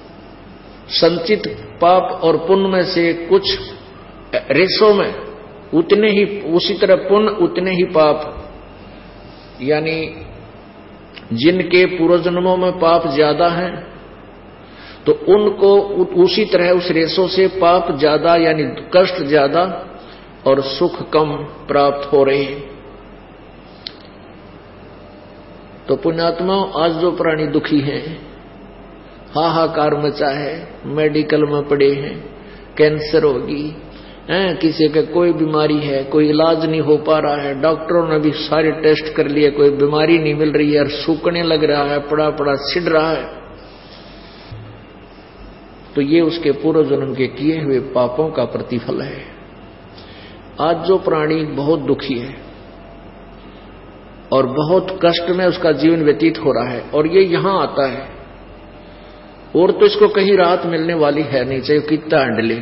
संचित पाप और पुण्य में से कुछ रेशो में उतने ही, उसी तरह पुण्य उतने ही पाप, यानी जिनके पूर्व जन्मों में पाप ज्यादा हैं तो उनको उसी तरह उस रेशों से पाप ज्यादा यानी कष्ट ज्यादा और सुख कम प्राप्त हो रहे हैं। तो पुण्यात्माओं, आज जो प्राणी दुखी हैं, हाहाकार मचा है, मेडिकल में पड़े हैं, कैंसर होगी, हैं, किसी के कोई बीमारी है, कोई इलाज नहीं हो पा रहा है, डॉक्टरों ने भी सारे टेस्ट कर लिए, कोई बीमारी नहीं मिल रही है और सूखने लग रहा है, पड़ा पड़ा सिड़ रहा है, तो ये उसके पूर्व जन्म के किए हुए पापों का प्रतिफल है। आज जो प्राणी बहुत दुखी है और बहुत कष्ट में उसका जीवन व्यतीत हो रहा है और ये यहां आता है और तो इसको कहीं राहत मिलने वाली है नहीं, चाहे कितना अंडले।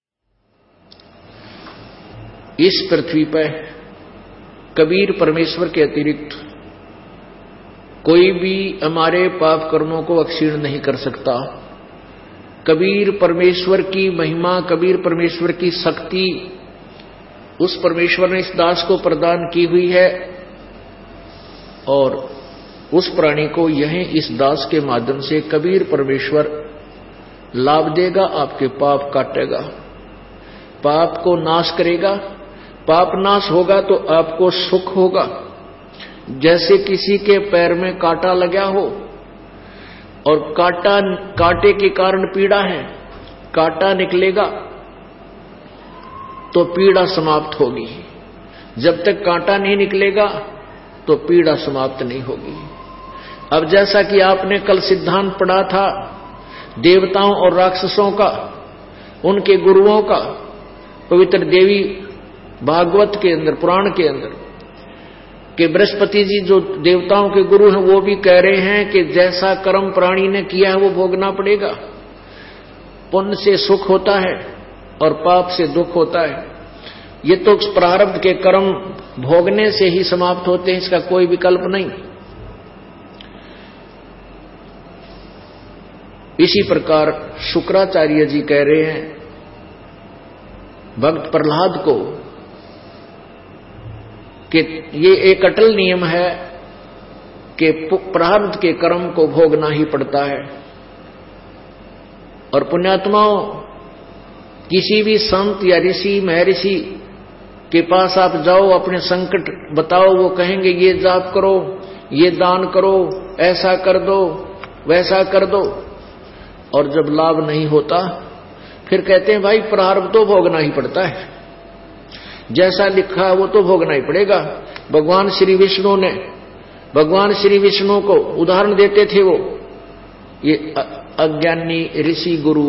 इस पृथ्वी पर कबीर परमेश्वर के अतिरिक्त कोई भी हमारे पाप कर्मों को अक्षीण नहीं कर सकता। कबीर परमेश्वर की महिमा, कबीर परमेश्वर की शक्ति उस परमेश्वर ने इस दास को प्रदान की हुई है और उस प्राणी को यही इस दास के माध्यम से कबीर परमेश्वर लाभ देगा, आपके पाप काटेगा, पाप को नाश करेगा। पाप नाश होगा तो आपको सुख होगा। जैसे किसी के पैर में कांटा लगा हो और कांटा कांटे के कारण पीड़ा है, कांटा निकलेगा तो पीड़ा समाप्त होगी। जब तक कांटा नहीं निकलेगा तो पीड़ा समाप्त नहीं होगी। अब जैसा कि आपने कल सिद्धांत पढ़ा था देवताओं और राक्षसों का, उनके गुरुओं का, पवित्र देवी भागवत के अंदर, पुराण के अंदर कि बृहस्पति जी जो देवताओं के गुरु हैं वो भी कह रहे हैं कि जैसा कर्म प्राणी ने किया है वो भोगना पड़ेगा। पुण्य से सुख होता है और पाप से दुख होता है। ये तो प्रारब्ध के कर्म भोगने से ही समाप्त होते हैं, इसका कोई विकल्प नहीं। इसी प्रकार शुक्राचार्य जी कह रहे हैं भक्त प्रहलाद को कि ये एक अटल नियम है कि प्रारब्ध के कर्म को भोगना ही पड़ता है। और पुण्यात्माओं, किसी भी संत या ऋषि महर्षि के पास आप जाओ, अपने संकट बताओ, वो कहेंगे ये जाप करो, ये दान करो, ऐसा कर दो, वैसा कर दो, और जब लाभ नहीं होता फिर कहते हैं भाई प्रारब्ध तो भोगना ही पड़ता है, जैसा लिखा है वो तो भोगना ही पड़ेगा। भगवान श्री विष्णु ने भगवान श्री विष्णु को उदाहरण देते थे, वो ये अज्ञानी ऋषि गुरु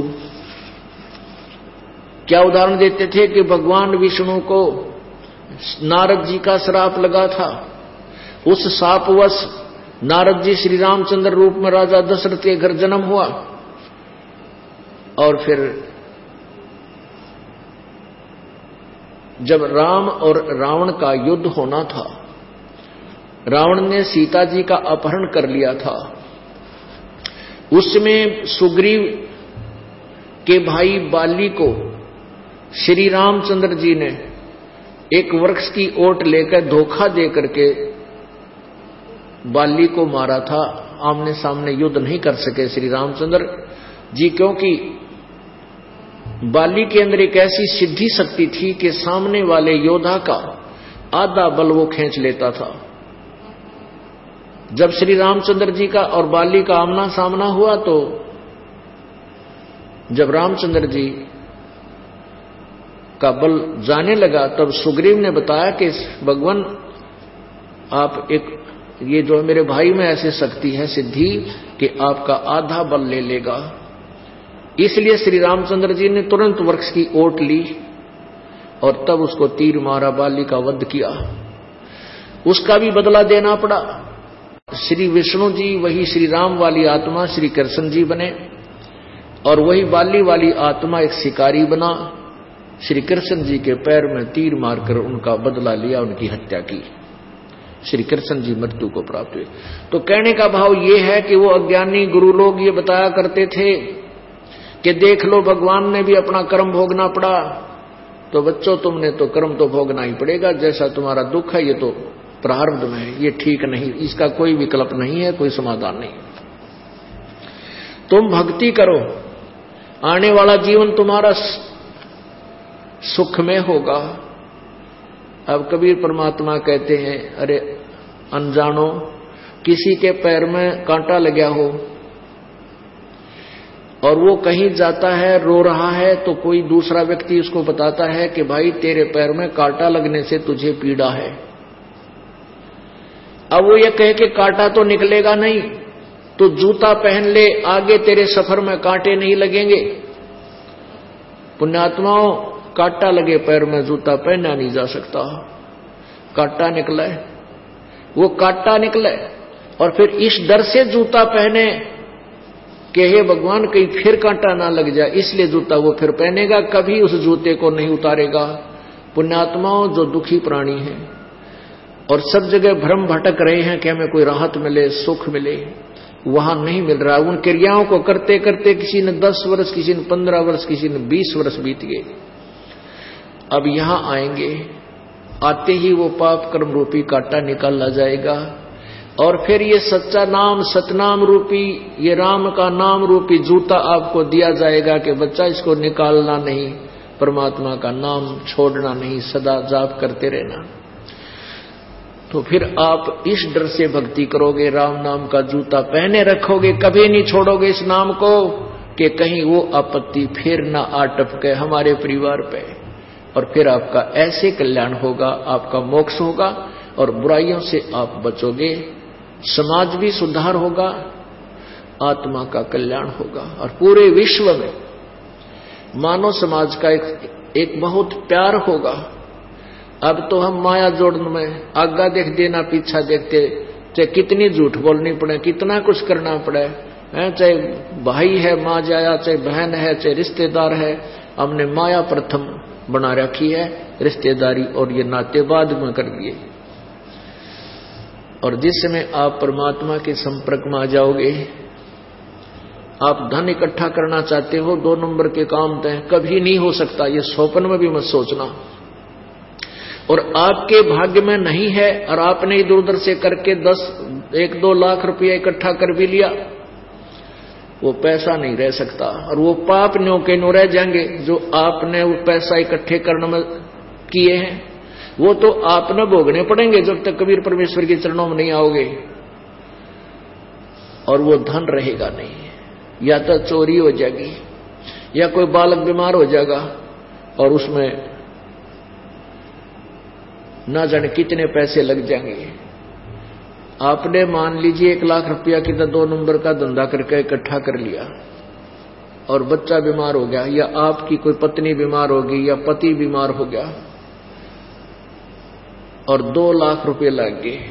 क्या उदाहरण देते थे कि भगवान विष्णु को नारद जी का श्राप लगा था। उस शापवश नारद जी श्री रामचंद्र रूप में राजा दशरथ के घर जन्म हुआ और फिर जब राम और रावण का युद्ध होना था, रावण ने सीता जी का अपहरण कर लिया था। उसमें सुग्रीव के भाई बाली को श्री रामचंद्र जी ने एक वृक्ष की ओट लेकर धोखा दे करके बाली को मारा था। आमने सामने युद्ध नहीं कर सके श्री रामचंद्र जी, क्योंकि बाली के अंदर एक ऐसी सिद्धि शक्ति थी कि सामने वाले योद्धा का आधा बल वो खींच लेता था। जब श्री रामचंद्र जी का और बाली का आमना सामना हुआ तो जब रामचंद्र जी का बल जाने लगा तब सुग्रीव ने बताया कि भगवान आप एक ये जो मेरे भाई में ऐसी शक्ति है सिद्धि कि आपका आधा बल ले लेगा। इसलिए श्री रामचंद्र जी ने तुरंत वृक्ष की ओट ली और तब उसको तीर मारा, बाली का वध किया। उसका भी बदला देना पड़ा। श्री विष्णु जी वही श्री राम वाली आत्मा श्री कृष्ण जी बने और वही बाली वाली आत्मा एक शिकारी बना। श्री कृष्ण जी के पैर में तीर मारकर उनका बदला लिया, उनकी हत्या की। श्री कृष्ण जी मृत्यु को प्राप्त हुए। तो कहने का भाव ये है कि वो अज्ञानी गुरु लोग ये बताया करते थे कि देख लो भगवान ने भी अपना कर्म भोगना पड़ा, तो बच्चों तुमने तो कर्म तो भोगना ही पड़ेगा, जैसा तुम्हारा दुख है ये तो प्रारब्ध में है, ये ठीक नहीं, इसका कोई विकल्प नहीं है, कोई समाधान नहीं। तुम भक्ति करो, आने वाला जीवन तुम्हारा सुख में होगा। अब कबीर परमात्मा कहते हैं, अरे अनजानो, किसी के पैर में कांटा लगा हो और वो कहीं जाता है, रो रहा है, तो कोई दूसरा व्यक्ति उसको बताता है कि भाई तेरे पैर में कांटा लगने से तुझे पीड़ा है। अब वो ये कहे कि कांटा तो निकलेगा नहीं, तो जूता पहन ले, आगे तेरे सफर में कांटे नहीं लगेंगे। पुण्यात्माओं, कांटा लगे पैर में जूता पहना नहीं जा सकता। कांटा निकले, वो कांटा निकले और फिर इस डर से जूता पहने कि हे भगवान कहीं फिर कांटा ना लग जाए, इसलिए जूता वो फिर पहनेगा, कभी उस जूते को नहीं उतारेगा। पुण्यात्माओं, जो दुखी प्राणी हैं और सब जगह भ्रम भटक रहे हैं कि हमें कोई राहत मिले, सुख मिले, वहां नहीं मिल रहा। उन क्रियाओं को करते करते किसी ने दस वर्ष, किसी ने पंद्रह वर्ष, किसी ने बीस वर्ष बीत गए। अब यहां आएंगे, आते ही वो पाप कर्म रूपी कांटा निकाला जाएगा और फिर ये सच्चा नाम, सतनाम रूपी, ये राम का नाम रूपी जूता आपको दिया जाएगा कि बच्चा इसको निकालना नहीं, परमात्मा का नाम छोड़ना नहीं, सदा जाप करते रहना। तो फिर आप इस डर से भक्ति करोगे, राम नाम का जूता पहने रखोगे, कभी नहीं छोड़ोगे इस नाम को कि कहीं वो आपत्ति फिर ना आ टपके हमारे परिवार पे, और फिर आपका ऐसे कल्याण होगा, आपका मोक्ष होगा और बुराइयों से आप बचोगे, समाज भी सुधार होगा, आत्मा का कल्याण होगा और पूरे विश्व में मानव समाज का एक, एक बहुत प्यार होगा। अब तो हम माया जोड़ने में आगा देख देना, पीछा देखते, चाहे कितनी झूठ बोलनी पड़े, कितना कुछ करना पड़े, चाहे भाई है माँ जाया, चाहे बहन है, चाहे रिश्तेदार है, हमने माया प्रथम बना रखी है, रिश्तेदारी और ये नाते बाद में कर दिए। और जिस समय आप परमात्मा के संपर्क में आ जाओगे, आप धन इकट्ठा करना चाहते हो, दो नंबर के काम तय कभी नहीं हो सकता, ये स्वप्न में भी मत सोचना। और आपके भाग्य में नहीं है और आपने इधर उधर से करके दस एक दो लाख रुपया इकट्ठा कर भी लिया, वो पैसा नहीं रह सकता और वो पाप न्यों के न्यों रह जाएंगे जो आपने वो पैसा इकट्ठे करने में किए हैं, वो तो आपने भोगने पड़ेंगे जब तक कबीर परमेश्वर के चरणों में नहीं आओगे। और वो धन रहेगा नहीं, या तो चोरी हो जाएगी या कोई बालक बीमार हो जाएगा और उसमें ना जाने कितने पैसे लग जाएंगे। आपने मान लीजिए एक लाख रुपया की तो दो नंबर का धंधा करके इकट्ठा कर लिया और बच्चा बीमार हो गया, या आपकी कोई पत्नी बीमार होगी या पति बीमार हो गया और दो लाख रुपए लग गए।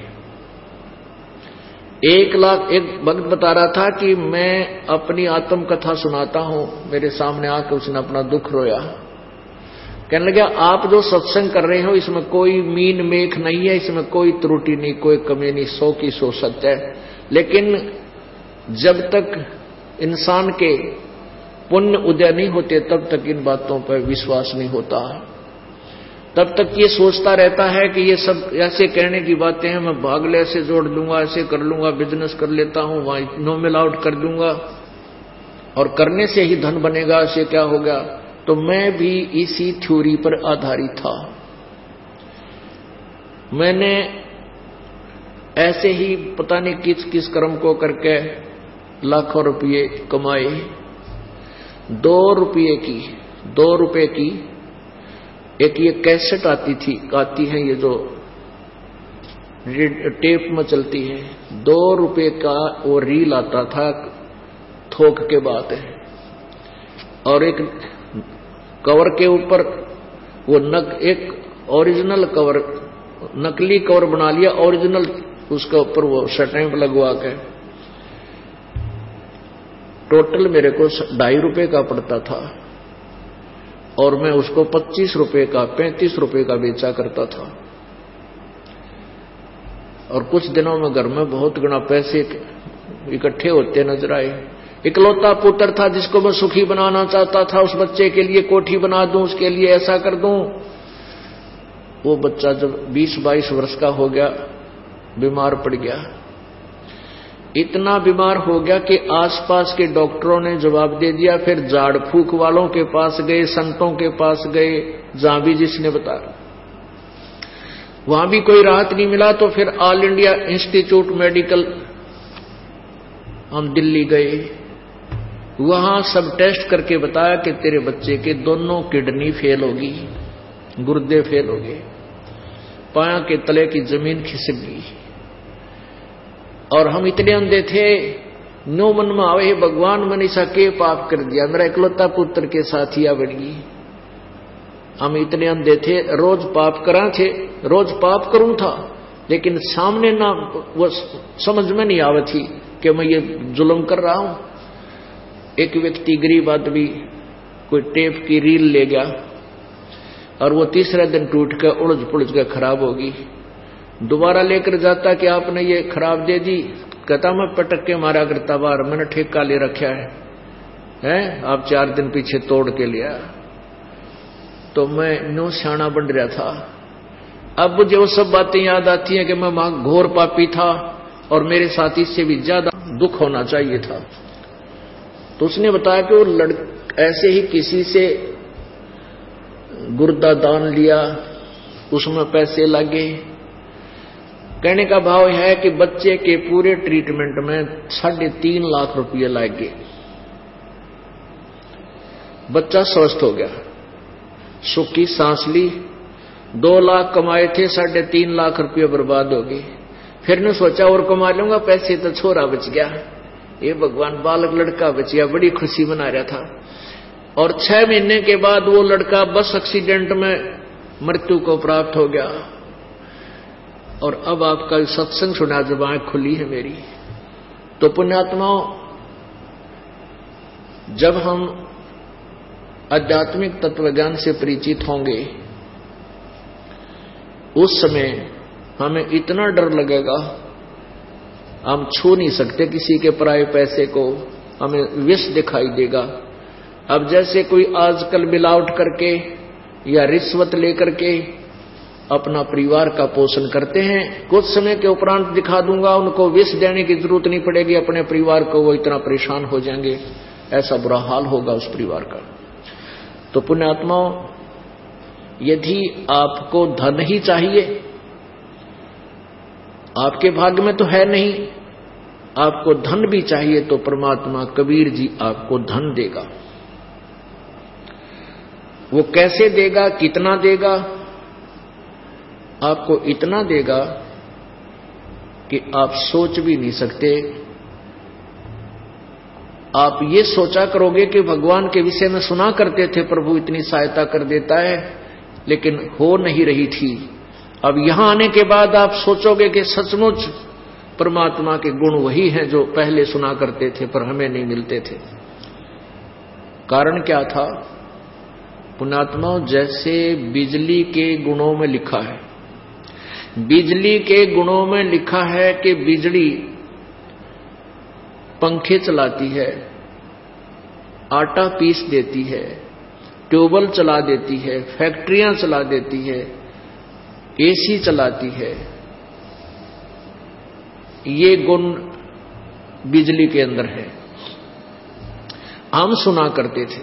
एक लाख एक भक्त बता रहा था कि मैं अपनी आत्म कथा सुनाता हूं, मेरे सामने आकर उसने अपना दुख रोया, कहने लगा आप जो सत्संग कर रहे हो इसमें कोई मीन मेख नहीं है, इसमें कोई त्रुटि नहीं, कोई कमी नहीं, सौ की सौ सत्य है, लेकिन जब तक इंसान के पुण्य उदय नहीं होते तब तक इन बातों पर विश्वास नहीं होता। तब तक ये सोचता रहता है कि ये सब ऐसे कहने की बातें हैं, मैं भागले ऐसे जोड़ लूंगा, ऐसे कर लूंगा, बिजनेस कर लेता हूं, वहां नो मिल आउट कर दूंगा और करने से ही धन बनेगा, ऐसे क्या होगा। तो मैं भी इसी थ्योरी पर आधारित था। मैंने ऐसे ही पता नहीं किस किस कर्म को करके लाखों रुपये कमाए। दो रुपये की दो रुपये की एक ये कैसेट आती थी आती है, ये जो टेप में चलती है, दो रुपये का वो रील आता था थोक के बाद है, और एक कवर के ऊपर वो नक एक ओरिजिनल कवर, नकली कवर बना लिया, ओरिजिनल उसके ऊपर वो स्टैंप लगवा के, टोटल मेरे को ढाई रुपए का पड़ता था और मैं उसको पच्चीस रुपए का पैंतीस रुपए का बेचा करता था। और कुछ दिनों में घर में बहुत गुना पैसे इकट्ठे होते नजर आए। इकलौता पुत्र था जिसको मैं सुखी बनाना चाहता था, उस बच्चे के लिए कोठी बना दूं, उसके लिए ऐसा कर दूं। वो बच्चा जब बीस बाईस वर्ष का हो गया, बीमार पड़ गया। इतना बीमार हो गया कि आसपास के डॉक्टरों ने जवाब दे दिया। फिर झाड़ फूक वालों के पास गए, संतों के पास गए, जहां भी जिसने बताया, वहां भी कोई राहत नहीं मिला। तो फिर ऑल इंडिया इंस्टीट्यूट मेडिकल हम दिल्ली गए, वहां सब टेस्ट करके बताया कि तेरे बच्चे के दोनों किडनी फेल होगी, गुर्दे फेल हो गए, पाया के तले की जमीन खिसक गई। और हम इतने अंधे थे, नो मन में आवे भगवान मनीषा के पाप कर दिया, मेरा इकलौता पुत्र के साथ ही बढ़ गई। हम इतने अंधे थे, रोज पाप करा थे, रोज पाप करूं था, लेकिन सामने ना वो समझ में नहीं आवे थी कि मैं ये जुल्म कर रहा हूं। एक व्यक्ति गरीब आदमी कोई टेप की रील ले गया और वो तीसरे दिन टूट कर उलझ पुलझ कर खराब होगी। दोबारा लेकर जाता कि आपने ये खराब दे दी, कहता मैं पटक के मारा करता बार, मैंने ठेका ले रखा है, हैं आप चार दिन पीछे तोड़ के लिया। तो मैं नो सियाना बन रहा था। अब मुझे वो सब बातें याद आती हैं कि मैं वहां घोर पापी था और मेरे साथ इससे भी ज्यादा दुख होना चाहिए था। तो उसने बताया कि वो लड़ ऐसे ही किसी से गुर्दा दान लिया, उसमें पैसे लगे। कहने का भाव है कि बच्चे के पूरे ट्रीटमेंट में साढ़े तीन लाख रुपये लगे। बच्चा स्वस्थ हो गया, सुख की सांस ली। दो लाख कमाए थे, साढ़े तीन लाख रुपये बर्बाद हो गए। फिर ने सोचा और कमा लूंगा पैसे, तो छोरा बच गया। ये भगवान, बालक लड़का बच गया, बड़ी खुशी मना रहा था। और छह महीने के बाद वो लड़का बस एक्सीडेंट में मृत्यु को प्राप्त हो गया। और अब आपका सत्संग सुना जब आंख खुली है मेरी। तो पुण्यात्माओं, जब हम आध्यात्मिक तत्वज्ञान से परिचित होंगे, उस समय हमें इतना डर लगेगा, हम छू नहीं सकते किसी के पराये पैसे को, हमें विष दिखाई देगा। अब जैसे कोई आजकल मिलावट करके या रिश्वत लेकर के अपना परिवार का पोषण करते हैं, कुछ समय के उपरांत दिखा दूंगा, उनको विष देने की जरूरत नहीं पड़ेगी अपने परिवार को, वो इतना परेशान हो जाएंगे, ऐसा बुरा हाल होगा उस परिवार का। तो पुण्यात्माओं, यदि आपको धन ही चाहिए, आपके भाग्य में तो है नहीं, आपको धन भी चाहिए, तो परमात्मा कबीर जी आपको धन देगा। वो कैसे देगा, कितना देगा? आपको इतना देगा कि आप सोच भी नहीं सकते। आप ये सोचा करोगे कि भगवान के विषय में सुना करते थे, प्रभु इतनी सहायता कर देता है, लेकिन हो नहीं रही थी। अब यहां आने के बाद आप सोचोगे कि सचमुच परमात्मा के गुण वही हैं जो पहले सुना करते थे पर हमें नहीं मिलते थे। कारण क्या था? पुण्यात्मा, जैसे बिजली के गुणों में लिखा है, बिजली के गुणों में लिखा है कि बिजली पंखे चलाती है, आटा पीस देती है, ट्यूबवेल चला देती है, फैक्ट्रियां चला देती है, एसी चलाती है। ये गुण बिजली के अंदर है, हम सुना करते थे।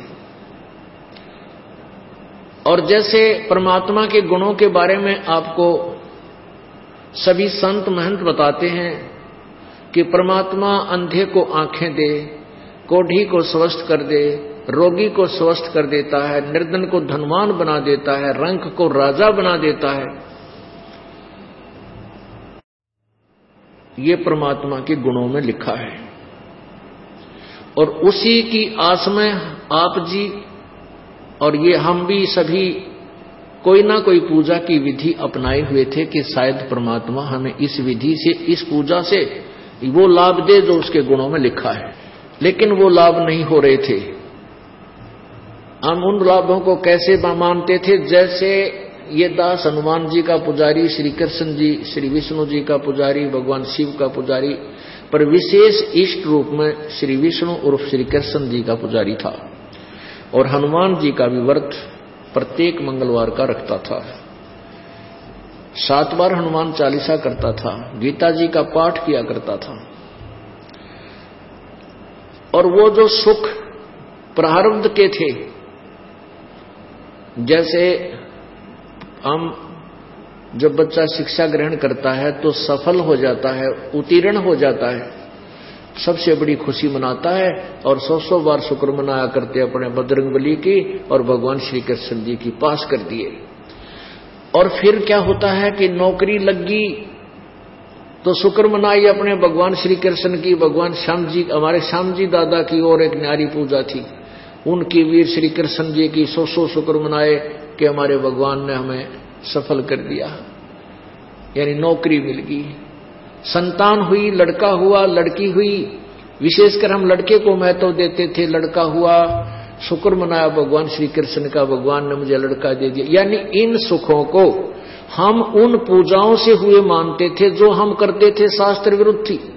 और जैसे परमात्मा के गुणों के बारे में आपको सभी संत महंत बताते हैं कि परमात्मा अंधे को आंखें दे, कोढ़ी को स्वस्थ कर दे, रोगी को स्वस्थ कर देता है, निर्धन को धनवान बना देता है, रंक को राजा बना देता है। ये परमात्मा के गुणों में लिखा है। और उसी की आस में आप जी और ये हम भी सभी कोई ना कोई पूजा की विधि अपनाए हुए थे कि शायद परमात्मा हमें इस विधि से, इस पूजा से वो लाभ दे जो उसके गुणों में लिखा है। लेकिन वो लाभ नहीं हो रहे थे। हम उन लाभों को कैसे मानते थे? जैसे ये दास हनुमान जी का पुजारी, श्री कृष्ण जी, श्री विष्णु जी का पुजारी, भगवान शिव का पुजारी, पर विशेष इष्ट रूप में श्री विष्णु उर्फ श्री कृष्ण जी का पुजारी था और हनुमान जी का भी व्रत प्रत्येक मंगलवार का रखता था। सात बार हनुमान चालीसा करता था, गीता जी का पाठ किया करता था। और वो जो सुख प्रारब्ध के थे, जैसे हम जब बच्चा शिक्षा ग्रहण करता है तो सफल हो जाता है, उत्तीर्ण हो जाता है, सबसे बड़ी खुशी मनाता है और सौ सौ बार शुक्र मनाया करते अपने बजरंगबली की और भगवान श्री कृष्ण जी की पास कर दिए। और फिर क्या होता है कि नौकरी लगी तो शुक्र मनाई अपने भगवान श्री कृष्ण की। भगवान श्याम जी, हमारे श्याम जी दादा की और एक न्यारी पूजा थी, उनकी वीर श्री कृष्ण जी की सौ सौ शुक्र मनाए कि हमारे भगवान ने हमें सफल कर दिया, यानी नौकरी मिल गई। संतान हुई, लड़का हुआ, लड़की हुई, विशेषकर हम लड़के को महत्व देते थे, लड़का हुआ, शुक्र मनाया भगवान श्री कृष्ण का, भगवान ने मुझे लड़का दे दिया। यानी इन सुखों को हम उन पूजाओं से हुए मानते थे जो हम करते थे शास्त्र विरुद्ध थी।